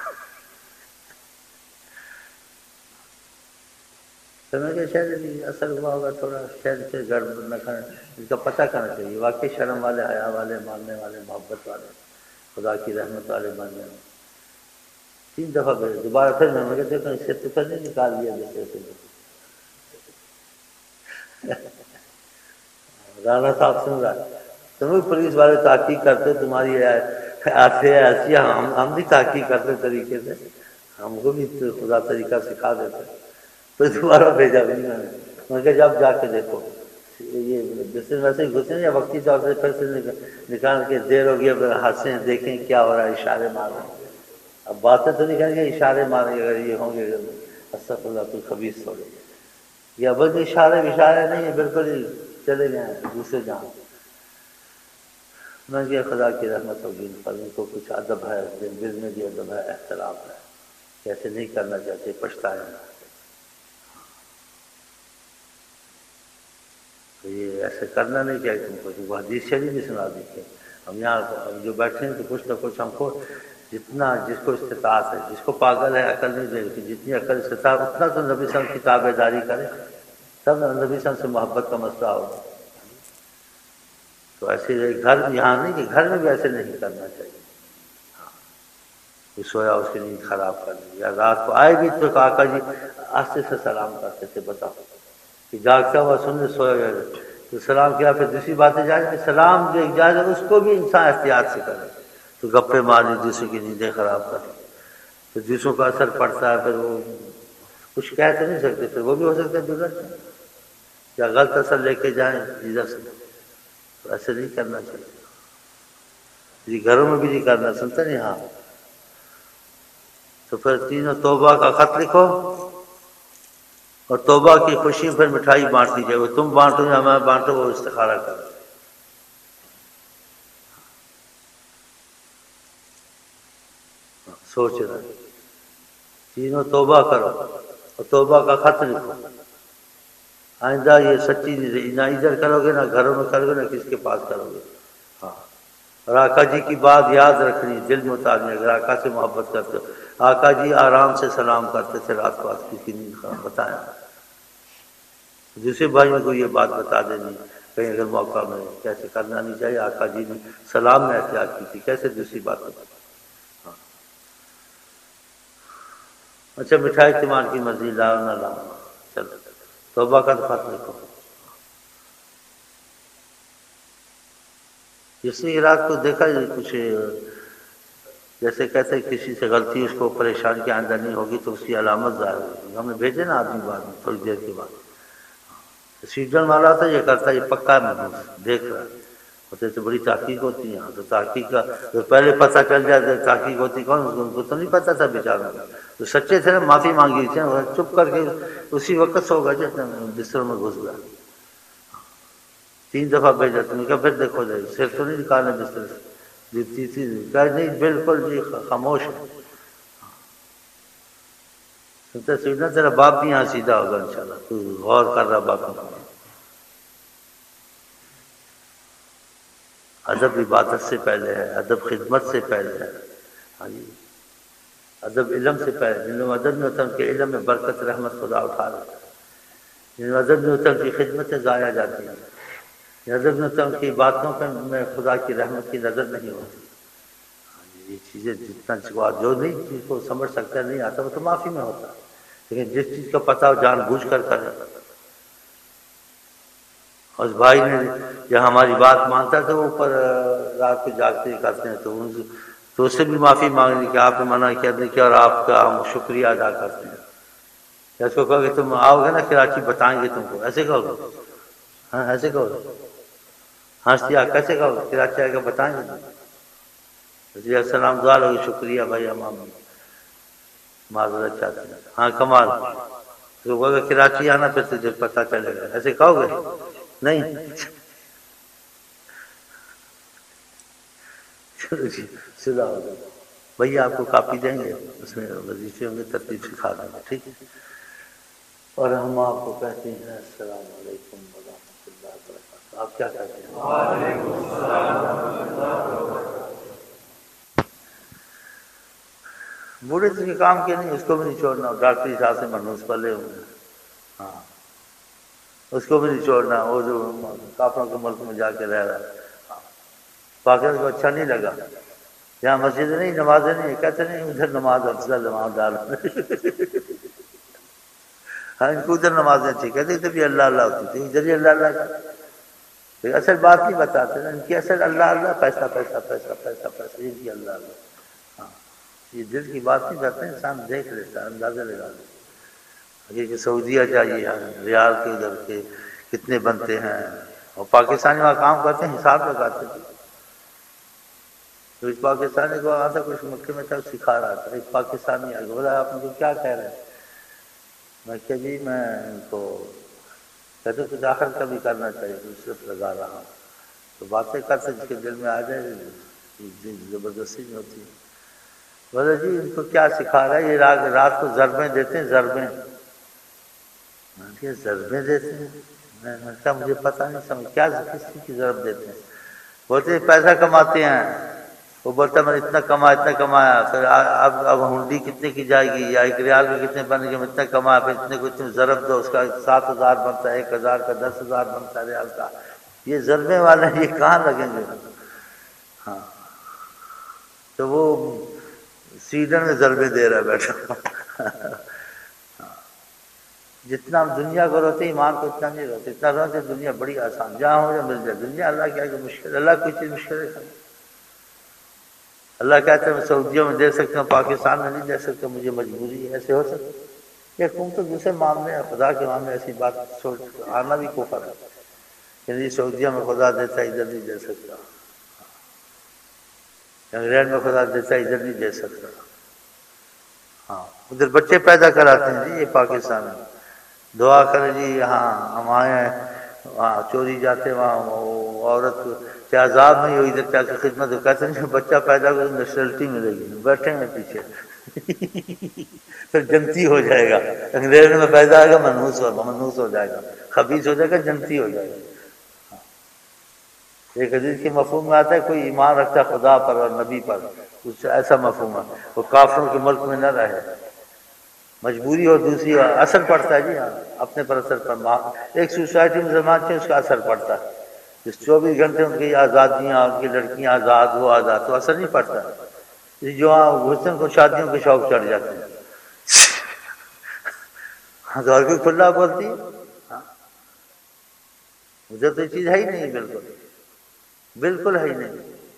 تو میں کہ شاید اثر ہوا ہوگا تھوڑا، شاید سے گڑبڑ نہ کریں. اس کا پتہ کرنا چاہیے. واقعی شرم والے، حیا والے، ماننے والے، محبت والے، خدا کی رحمت والے بن جائیں. 3 دفعہ بھیجے. دوبارہ پھر میں کہتے دیکھو اس سے تو پھر نہیں نکال دیا جیسے سے. رانا صاحب سن رہا ہے. تمہیں پولیس والے تحقیق کرتے، تمہاری آتے ایسی، ہم بھی تحقیق کرتے طریقے سے، ہم کو بھی خدا طریقہ سکھا دیتے. پھر دوبارہ بھیجا بھی نہیں. میں کہا جب جا کے دیکھو یہ جس دن ویسے ہی گھسے یا وقتی طور سے پھر سے نکال کے دیر ہو گیا. ہنسیں دیکھیں کیا ہو رہا ہے، اشارے مار رہے ہیں. اب باتیں تو نہیں کریں گے، اشارے ماریں گے. اگر یہ ہوں گے استغفر اللہ کوئی خبیث ہو گئے. یا بس اشارے نہیں ہیں، بالکل ہی چلے گئے دوسرے جہاں. میں یہ خدا کی رحمت ہوگی پر ان کو کچھ ادب ہے، دل میں بھی ادب ہے، احترام ہے. ایسے نہیں کرنا چاہتے، پچھتائے نا. تو یہ ایسے کرنا نہیں چاہیے تم کو. وہ حدیث شریف بھی سنا دیتے. ہم یہاں جو بیٹھے ہیں تو کچھ نہ کچھ ہم کو جتنا، جس کو استطاعت ہے، جس کو پاگل ہے عقل نہیں دے، جتنی عقل استطاعت اتنا تو نبی صلی اللہ علیہ وسلم کی تابع داری کرے، تب نبی صلی اللہ علیہ وسلم سے محبت کا مسئلہ ہوگا. تو ایسے گھر یہاں نہیں کہ گھر میں بھی ایسے نہیں کرنا چاہیے. کہ سویا اس کی نیند خراب کر دی، یا رات کو آئے بھی تو آقا جی آستے سے سلام کرتے تھے. بتاؤ کہ جاگتا ہوا سننے سویا گیا تو سلام کیا، پھر دوسری باتیں جائز. سلام جو جائز ہے اس کو بھی انسان احتیاط سے کرے. تو گپے ماری دوسرے کی نیندیں خراب کر، تو دوسروں کا اثر پڑتا ہے. پھر وہ کچھ کہہ تو نہیں سکتے، پھر وہ بھی ہو سکتا ہے بگڑ جائے یا غلط اثر لے کے جائیں ادھر سے. تو ایسے نہیں کرنا چاہیے. جی گھروں میں بھی نہیں کرنا. سنتے نہیں؟ ہاں. تو پھر تینوں توبہ کا خط لکھو اور توبہ کی خوشی پھر مٹھائی بانٹنی چاہیے. وہ تم بانٹو یا میں بانٹو، وہ استخارہ کرو. سوچ رہے تینوں توبہ کرو اور توبہ کا خط لکھو. آئندہ یہ سچی نہ ادھر کرو گے، نہ گھروں میں کرو گے، نہ کس کے پاس کرو گے. ہاں. اور آقا جی کی بات یاد رکھنی دل میں اتارنی. اگر آقا سے محبت کرتے ہو، آقا جی آرام سے سلام کرتے تھے رات کو، آپ کی نیند خراب. بتائیں دوسرے بھائیوں کو یہ بات بتا دینی کہیں اگر موقع میں. کیسے کرنا نہیں چاہیے. آقا جی نے سلام میں احتیاط کی تھی، کیسے دوسری بات بتا. ہاں. اچھا مٹھائی تمہار کی مرضی، لاؤ نہ لاؤ. چلو توبہ کا خط لکھو. اس نے رات کو دیکھا کچھ جیسے کہتے کسی سے غلطی اس کو پریشانی کے آئندہ نہیں ہوگی تو اس کی علامت ظاہر ہوگی. ہم نے بھیجے نا آدمی بعد میں تھوڑی دیر کے بعد. سیڈن والا تھا یہ کرتا، یہ پکا محسوس دیکھ رہا. ہوتے تو بڑی تحقیق ہوتی ہے. تو تحقیق کا تو پہلے پتہ چل جائے تحقیق ہوتی کون، ان کو تو نہیں پتہ تھا بیچاروں کا. تو سچے تھے نا، معافی مانگی تھی، چپ کر کے اسی وقت سو گئے بستر میں گھس گیا. 3 دفعہ بھیجا. تم نے کہا پھر دیکھو جائے سر تو نہیں نکالنے بستر سے. کہا نہیں بالکل جی خاموش ہے. سنتے سیدھا تیرا باپ بھی یہاں سیدھا ہوگا انشاءاللہ. تو غور کر رہا باپ کا. ادب عبادت سے پہلے ہے، ادب خدمت سے پہلے ہے. ہاں جی ادب علم سے پہلے. جن لوگ ادب میں ہوتا ہے ان کے علم میں برکت رحمت خدا اٹھا لیتا ہے. جن ادب میں ہوتا ہے ان کی خدمتیں ضائع جاتی ہیں. نظر نہ تو ان کی باتوں پہ میں خدا کی رحمت کی نظر نہیں ہوتی. یہ چیزیں جتنا جو نہیں چیز کو سمجھ سکتا نہیں آتا وہ تو معافی میں ہوتا، لیکن جس چیز کا پتہ ہو جان بوجھ کر کرے. اور اس بھائی نے یہ ہماری بات مانتا تھا، وہ اوپر رات کو جاگتے کرتے ہیں تو اس سے بھی معافی مانگنی کہ آپ نے منع کیا نہیں کیا، اور آپ کا ہم شکریہ ادا کرتے ہیں. اس کو کہو کہ تم آؤ گے نا کراچی بتائیں گے تم کو، ایسے کہو گے؟ ہاں ایسے کہو گے؟ ہنستی آ کیسے کہو گے کراچی آئے گا بتائیں گے؟ جی السلام دعا لگی شکریہ بھائی ہم معذرت چاہتے ہیں. ہاں کمال تو کہو گے کراچی آنا پھر تجھے پتہ چلے گا، ایسے کہو گے؟ نہیں. چلو جی صدا ہو گئی. بھیا آپ کو کاپی دیں گے، اس میں وظیفے ہوں گے، ترتیب سکھا دیں گے، ٹھیک ہے. اور ہم آپ کو کہتے ہیں السلام علیکم ورحمۃ اللہ وبرکاتہ. آپ کیا کہتے ہیں؟ وعلیکم السلام. بوڑھے کے کام کے نہیں، اس کو بھی نہیں چھوڑنا. ڈاکٹری صاحب سے منوس پلے ہوئے، ہاں اس کو بھی نہیں چھوڑنا. وہ جو کافروں کے ملک میں جا کے رہ رہا ہے، پاکستان کو اچھا نہیں لگا. یہاں مسجد نہیں، نمازیں نہیں، کہتے نہیں ادھر نماز افضل نماز ڈال. ہاں ان کو ادھر نمازیں اچھی کہتے ادھر بھی اللہ اللہ ہوتی تھی، ادھر بھی اللہ اللہ کا. اصل بات نہیں بتاتے نا، ان کی اصل اللہ اللہ، پیسہ پیسہ پیسہ پیسہ پیسہ، یہ بھی اللہ اللہ. ہاں یہ دل کی بات نہیں کرتے، انسان دیکھ لیتا ہے، اندازہ لگا لیتا. یہ کہ سعودیہ چاہیے ریال کے ادھر کے کتنے بنتے ہیں، اور پاکستانی وہاں کام کرتے ہیں حساب لگاتے ہیں. تو اس پاکستانی کو آتا کچھ مکے میں تھا سکھا رہا تھا، ایک پاکستانی آگے بولا آپ مجھے کیا کہہ رہے ہیں؟ میں کہ جی میں ان کو کہتے کچھ آخر کا بھی کرنا چاہیے، صرف لگا رہا ہوں. تو باتیں کرتے جس کے دل میں آ جائے زبردستی نہیں ہوتی. بولا جی ان کو کیا سکھا رہا ہے؟ یہ رات کو ضربیں دیتے ہیں، ضربیں. میں نے کہا ضربیں دیتے ہیں؟ میں نے کہا مجھے پتہ نہیں سمجھ کیا کس چیز کی ضرب دیتے ہیں. بولتے پیسہ کماتے ہیں. وہ بولتا میں نے اتنا کمایا پھر اب ہنڈی کتنے کی جائے گی، یا ایک ریال میں کتنے بنے گے، میں اتنا کمایا پھر اتنے کو اتنے ضرب دو، اس کا 7,000 بنتا ہے، 1,000 کا 10,000 بنتا ہے ریال کا. یہ ضربے والے یہ کہاں لگیں گے؟ ہاں تو وہ سیڈن میں ضربے دے رہا ہے بیٹھا. جتنا ہم دنیا کو روتے ایمان کو اتنا نہیں روتے. اتنا روتے دنیا بڑی آسان، جہاں ہو جائے مل جائے. دنیا اللہ کیا کہ مشکل، اللہ کوئی چیز مشکل ہے. اللہ کہتے ہیں میں سعودیوں میں دے سکتا ہوں، پاکستان میں نہیں دے سکتا، مجھے مجبوری ہے. ایسے ہو سکتا؟ یہ تم تو دوسرے معاملے ہیں، خدا کے معاملے ایسی بات سوچ آنا بھی کفر ہے. یعنی سعودیہ میں خدا دیتا ہے ادھر نہیں دے سکتا، انگلینڈ میں خدا دیتا ہے ادھر نہیں دے سکتا. ہاں ادھر بچے پیدا کراتے ہیں جی یہ پاکستان میں. دعا کرے جی ہاں ہم آئے ہیں، وہاں چوری جاتے ہیں، وہاں عورت کے عذاب نہیں ہوئی ادھر کیا کہ خدمت کہتے ہیں بچہ پیدا کر نیشنلٹی ملے گی. بیٹھے ہیں پیچھے پھر جنتی ہو جائے گا. انگریز میں پیدا آئے گا منحوس ہو جائے گا، خبیث ہو جائے گا، جنتی ہو جائے گا. ایک حدیث کے مفہوم میں آتا ہے کوئی ایمان رکھتا ہے خدا پر اور نبی پر، اس سے ایسا مفہوم ہے وہ کافروں کے ملک میں نہ رہے. مجبوری اور دوسری اثر پڑتا ہے جی ہاں اپنے پر اثر پڑتا. ایک سوسائٹی میں زمانہ اس کا اثر پڑتا ہے، جس 24 گھنٹے ان کی آزادیاں، ان کی لڑکیاں آزاد، وہ آزاد، تو اثر نہیں پڑتا. جو حسن کو شادیوں کے شوق چڑھ جاتے ہیں. گھر کی کھلا بولتی مجھے تو یہ چیز ہے ہی نہیں، بالکل بالکل ہے ہی نہیں.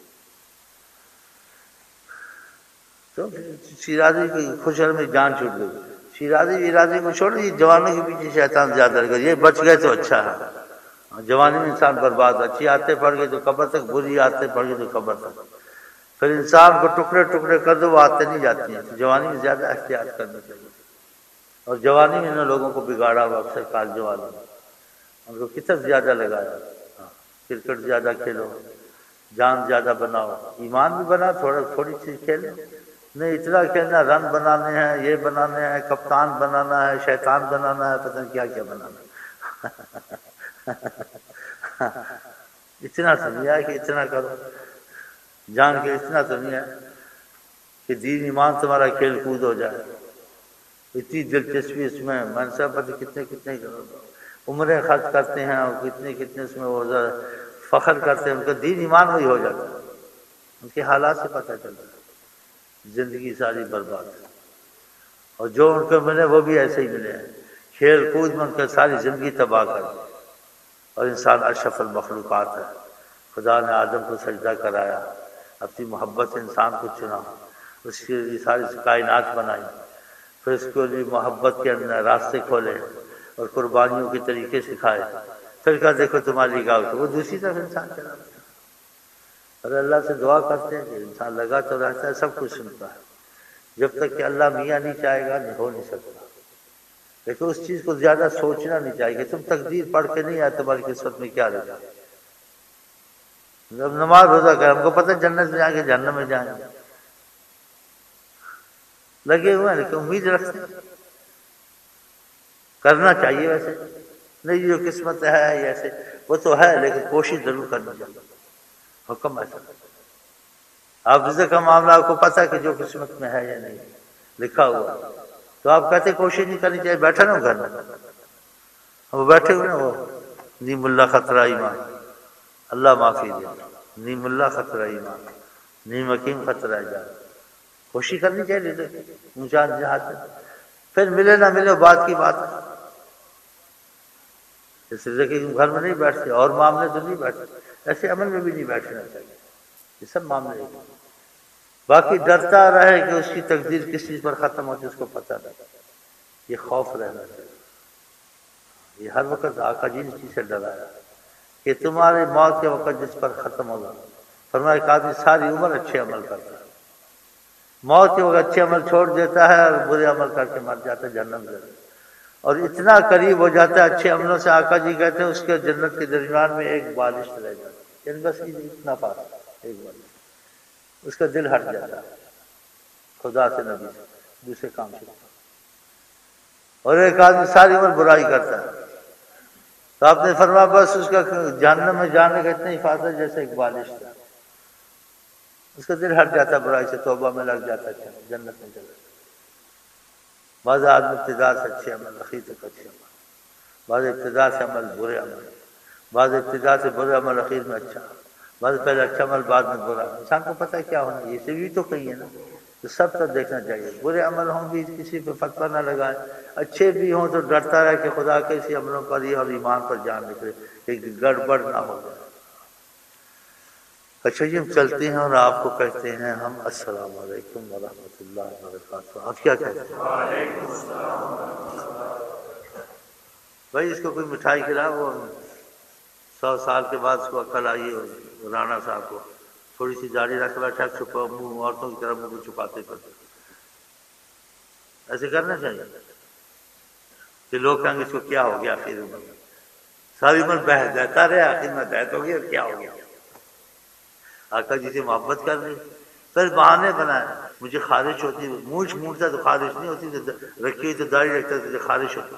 تو شیرازی کی خوشحال میں جان چھوٹ گئی. شیرازی ویرازی کو چھوڑ دی، جوانوں کے پیچھے شیطان زیادہ لگا. یہ بچ گئے تو اچھا ہے. جوانی میں انسان برباد، اچھی عادتیں پڑ گئی تو قبر تک، بری عادتیں پڑ گئی تو قبر تک. پھر انسان کو ٹکڑے ٹکڑے کر دو وہ عادتیں نہیں جاتی ہیں. جوانی میں زیادہ احتیاط کرنی چاہیے. اور جوانی میں ان لوگوں کو بگاڑا ہوا اکثر کالجوں والوں نے، ان کو کتنا زیادہ لگایا. کرکٹ زیادہ کھیلو، جان زیادہ بناؤ، ایمان بھی بنا، تھوڑی چیز کھیلو. نہیں اتنا کہنا رن بنانے ہیں، یہ بنانے ہیں، کپتان بنانا ہے، شیطان بنانا ہے، پتہ نہیں کیا کیا بنانا ہے. اتنا سمجھا کہ اتنا کرو، جان کے اتنا سمجھا کہ دین ایمان تمہارا کھیل کود ہو جائے. اتنی دلچسپی اس میں نے سب پتہ کتنے کرو. عمریں خرچ کرتے ہیں اور کتنے کتنے اس میں وہ فخر کرتے ہیں، ان کا دین ایمان وہی ہو جاتا ہے، ان کے حالات سے پتہ چلتا ہے زندگی ساری برباد ہے، اور جو ان کو ملے وہ بھی ایسے ہی ملے ہیں، کھیل کود میں ان کا ساری زندگی تباہ کر دی، اور انسان اشرف المخلوقات ہے، خدا نے آدم کو سجدہ کرایا، اپنی محبت سے انسان کو چنا، اس کے لیے ساری کائنات بنائی، پھر اس کے لیے محبت کے اندر راستے کھولے اور قربانیوں کے طریقے سکھائے، پھر کہا دیکھو تمہاری گاؤں تو وہ دوسری طرف انسان چلا جاتا ہے۔ اور اللہ سے دعا کرتے ہیں کہ انسان لگا تو رہتا ہے، سب کچھ سنتا ہے، جب تک کہ اللہ میاں نہیں چاہے گا ہو نہیں سکتا، لیکن اس چیز کو زیادہ سوچنا نہیں چاہیے کہ تم تقدیر پڑھ کے نہیں آئے تمہاری قسمت میں کیا رہتا، جب نماز روزہ کر ہم کو پتہ جنت میں جائیں گے جہنم میں جائیں گے، لگے ہوئے ہیں لیکن امید رکھتے ہیں، کرنا چاہیے ویسے نہیں، جو قسمت ہے ایسے وہ تو ہے، لیکن کوشش ضرور کرنی چاہیے، حکم ایسا آپ رزق کا معاملہ آپ کو پتہ ہے کہ جو قسمت میں ہے یا نہیں لکھا ہوا، تو آپ کہتے کوشش نہیں کرنی چاہیے، بیٹھا نا گھر میں، وہ بیٹھے ہوئے نا، وہ نیم اللہ خطرہ ایمان، اللہ معافی دے، نیم اللہ خطرہ ایمان، نیم حکیم خطرہ جان، کوشش کرنی چاہیے اونچا جہاز سے، پھر ملے نہ ملے بات کی بات ہے، اس لیے کہ گھر میں نہیں بیٹھتے اور معاملے تو نہیں بیٹھتے، ایسے عمل میں بھی نہیں بیٹھنا چاہیے، یہ سب معاملے ہیں، باقی ڈرتا رہے کہ اس کی تقدیر کس چیز پر ختم ہوتی ہے اس کو پتہ نہیں، یہ خوف رہنا چاہیے، یہ ہر وقت آقا جی نے اس چیز سے ڈرایا کہ تمہارے موت کے وقت جس پر ختم ہوگا، فرمایا کہ آدمی ساری عمر اچھے عمل کرتا ہے، موت کے وقت اچھے عمل چھوڑ دیتا ہے اور برے عمل کر کے مر جاتا ہے جہنم میں، اور اتنا قریب ہو جاتا ہے اچھے عملوں سے، آقا جی کہتے ہیں اس کے جنت کے درمیان میں ایک بالش رہ جاتی ہے، بس اتنا پاس ایک بالش، اس کا دل ہٹ جاتا ہے خدا سے نبی سے دوسرے کام سے، اور ایک آدمی ساری عمر برائی کرتا ہے تو آپ نے فرمایا بس اس کا جہنم میں جانے کا اتنا حفاظت جیسے ایک بالش تھا، اس کا دل ہٹ جاتا ہے برائی سے، توبہ میں لگ جاتا ہے جنت میں چلا جاتا ہے، بعض آدمی ابتدا سے اچھے عمل اخیر تک اچھے عمل، بعض ابتدا سے عمل برے عمل، بعض ابتدا سے برے عمل اخیر میں اچھا، بعض پہلے اچھا عمل بعد میں برا، انسان کو پتہ ہے کیا ہونا، یہ سے بھی تو کہیں ہے نا، تو سب تک دیکھنا چاہیے، برے عمل ہوں بھی کسی پہ فتویٰ نہ لگائے، اچھے بھی ہوں تو ڈرتا رہے کہ خدا کے اسی عملوں پر ہی اور ایمان پر جان نکلے کہ گڑبڑ نہ ہو جائے۔ اچھا جی ہم چلتے ہیں اور آپ کو کہتے ہیں ہم السلام علیکم ورحمۃ اللہ وبرکاتہ، آپ کیا کہتے ہیں؟ بھائی اس کو کوئی مٹھائی کھلا، وہ 100 سال کے بعد اس کو عقل آئی ہے رانا صاحب کو، تھوڑی سی داڑھی رکھ بیٹھا، چھپا منہ عورتوں کی طرح منہ کو چھپاتے پھرتے، ایسے کرنا چاہیے کہ لوگ کہیں گے اس کو کیا ہو گیا، آخر عمر ساری عمر بہت دیتا رہے، آخر میں بہت ہو گیا، کیا ہو گیا، آقا جی سے محبت کر لی، پھر بہانے بنائے، مجھے خارش ہوتی، مونچھ مونچتا تو خارش نہیں ہوتی، رکھی ہوئی تو داڑھی رکھتا تو خارش ہوتی،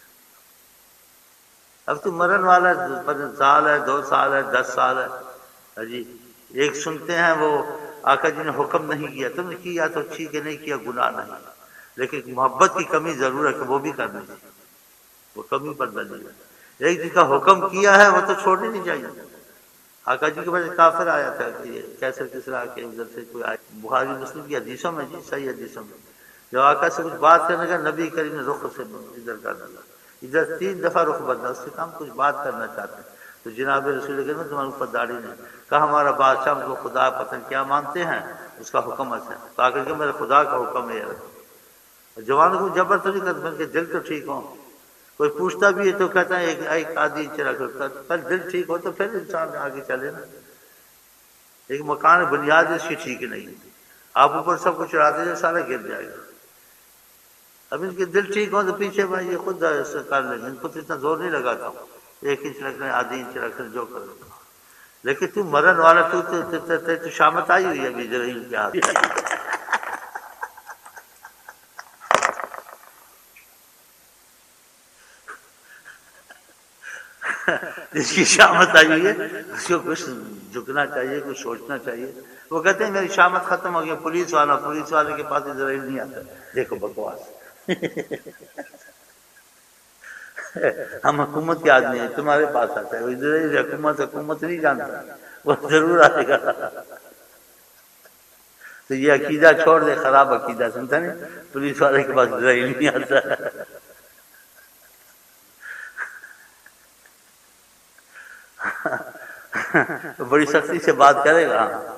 اب تو مرن والا سال ہے، 2 سال ہے، 10 سال ہے جی، ایک سنتے ہیں وہ آقا جی نے حکم نہیں کیا، تم نے کیا تو ٹھیک ہے، نہیں کیا گناہ نہیں، لیکن محبت کی کمی ضرور ہے کہ وہ بھی کرنی چاہیے، وہ کمی پر بندی ہے، ایک جس کا حکم کیا ہے وہ تو چھوڑنی نہیں چاہیے، آقا جی کے پاس کافر آیا تھا کہ کیسر کسرا کے ادھر سے کوئی آیا، بخاری مسلم کی حدیثوں میں جی صحیح حدیثوں میں، جب آقا سے کچھ بات کرنے کا نبی کریم نے رخ سے ادھر کر دیا، ادھر 3 دفعہ رخ بدلا، اس سے کام کچھ بات کرنا چاہتے ہیں، تو جناب رسول کریم تمہارے اوپر داڑھی نہیں، کہا ہمارا بادشاہ ہم کو خدا پتن کیا مانتے ہیں، اس کا حکم ایسا ہے، تو آ کر کے میرے خدا کا حکم ہے، جوانوں کو جبر تو نہیں کرتے کہ دل تو ٹھیک ہو، کوئی پوچھتا بھی ہے تو کہتا ہے ایک آدھی انچ رکھ رکھتا، پھر دل ٹھیک ہو تو پھر انسان آگے چلے نا، ایک مکان بنیاد اس کی ٹھیک نہیں، آپ اوپر سب کچھ چڑھا دیجیے سارا گر جائے گا، اب ان کے دل ٹھیک ہو تو پیچھے بھائی یہ خود کر لیں گے، ان کو تو اتنا زور نہیں لگاتا ہوں، 1 انچ رکھ لیں، آدھی انچ رکھ لیں، جو کر لیں، لیکن تو مرن والا تو شامت آئی ہوئی ہے ابھی جرائم کے ہاتھ، جس کی شامت آئی ہوئی ہے اس کو کچھ جھکنا چاہیے، کچھ سوچنا چاہیے، وہ کہتے ہیں میری شامت ختم ہو گیا، پولیس والے کے پاس اسرائیل نہیں آتا، دیکھو بکواس ہم حکومت کے آدمی ہیں، تمہارے پاس آتا ہے، وہ ادھر حکومت نہیں جانتا، وہ ضرور آئے گا۔ تو یہ عقیدہ چھوڑ دے، خراب عقیدہ، سمجھا نہیں؟ پولیس والے کے پاس ڈرائیو نہیں آتا۔ بڑی سختی سے بات کرے گا،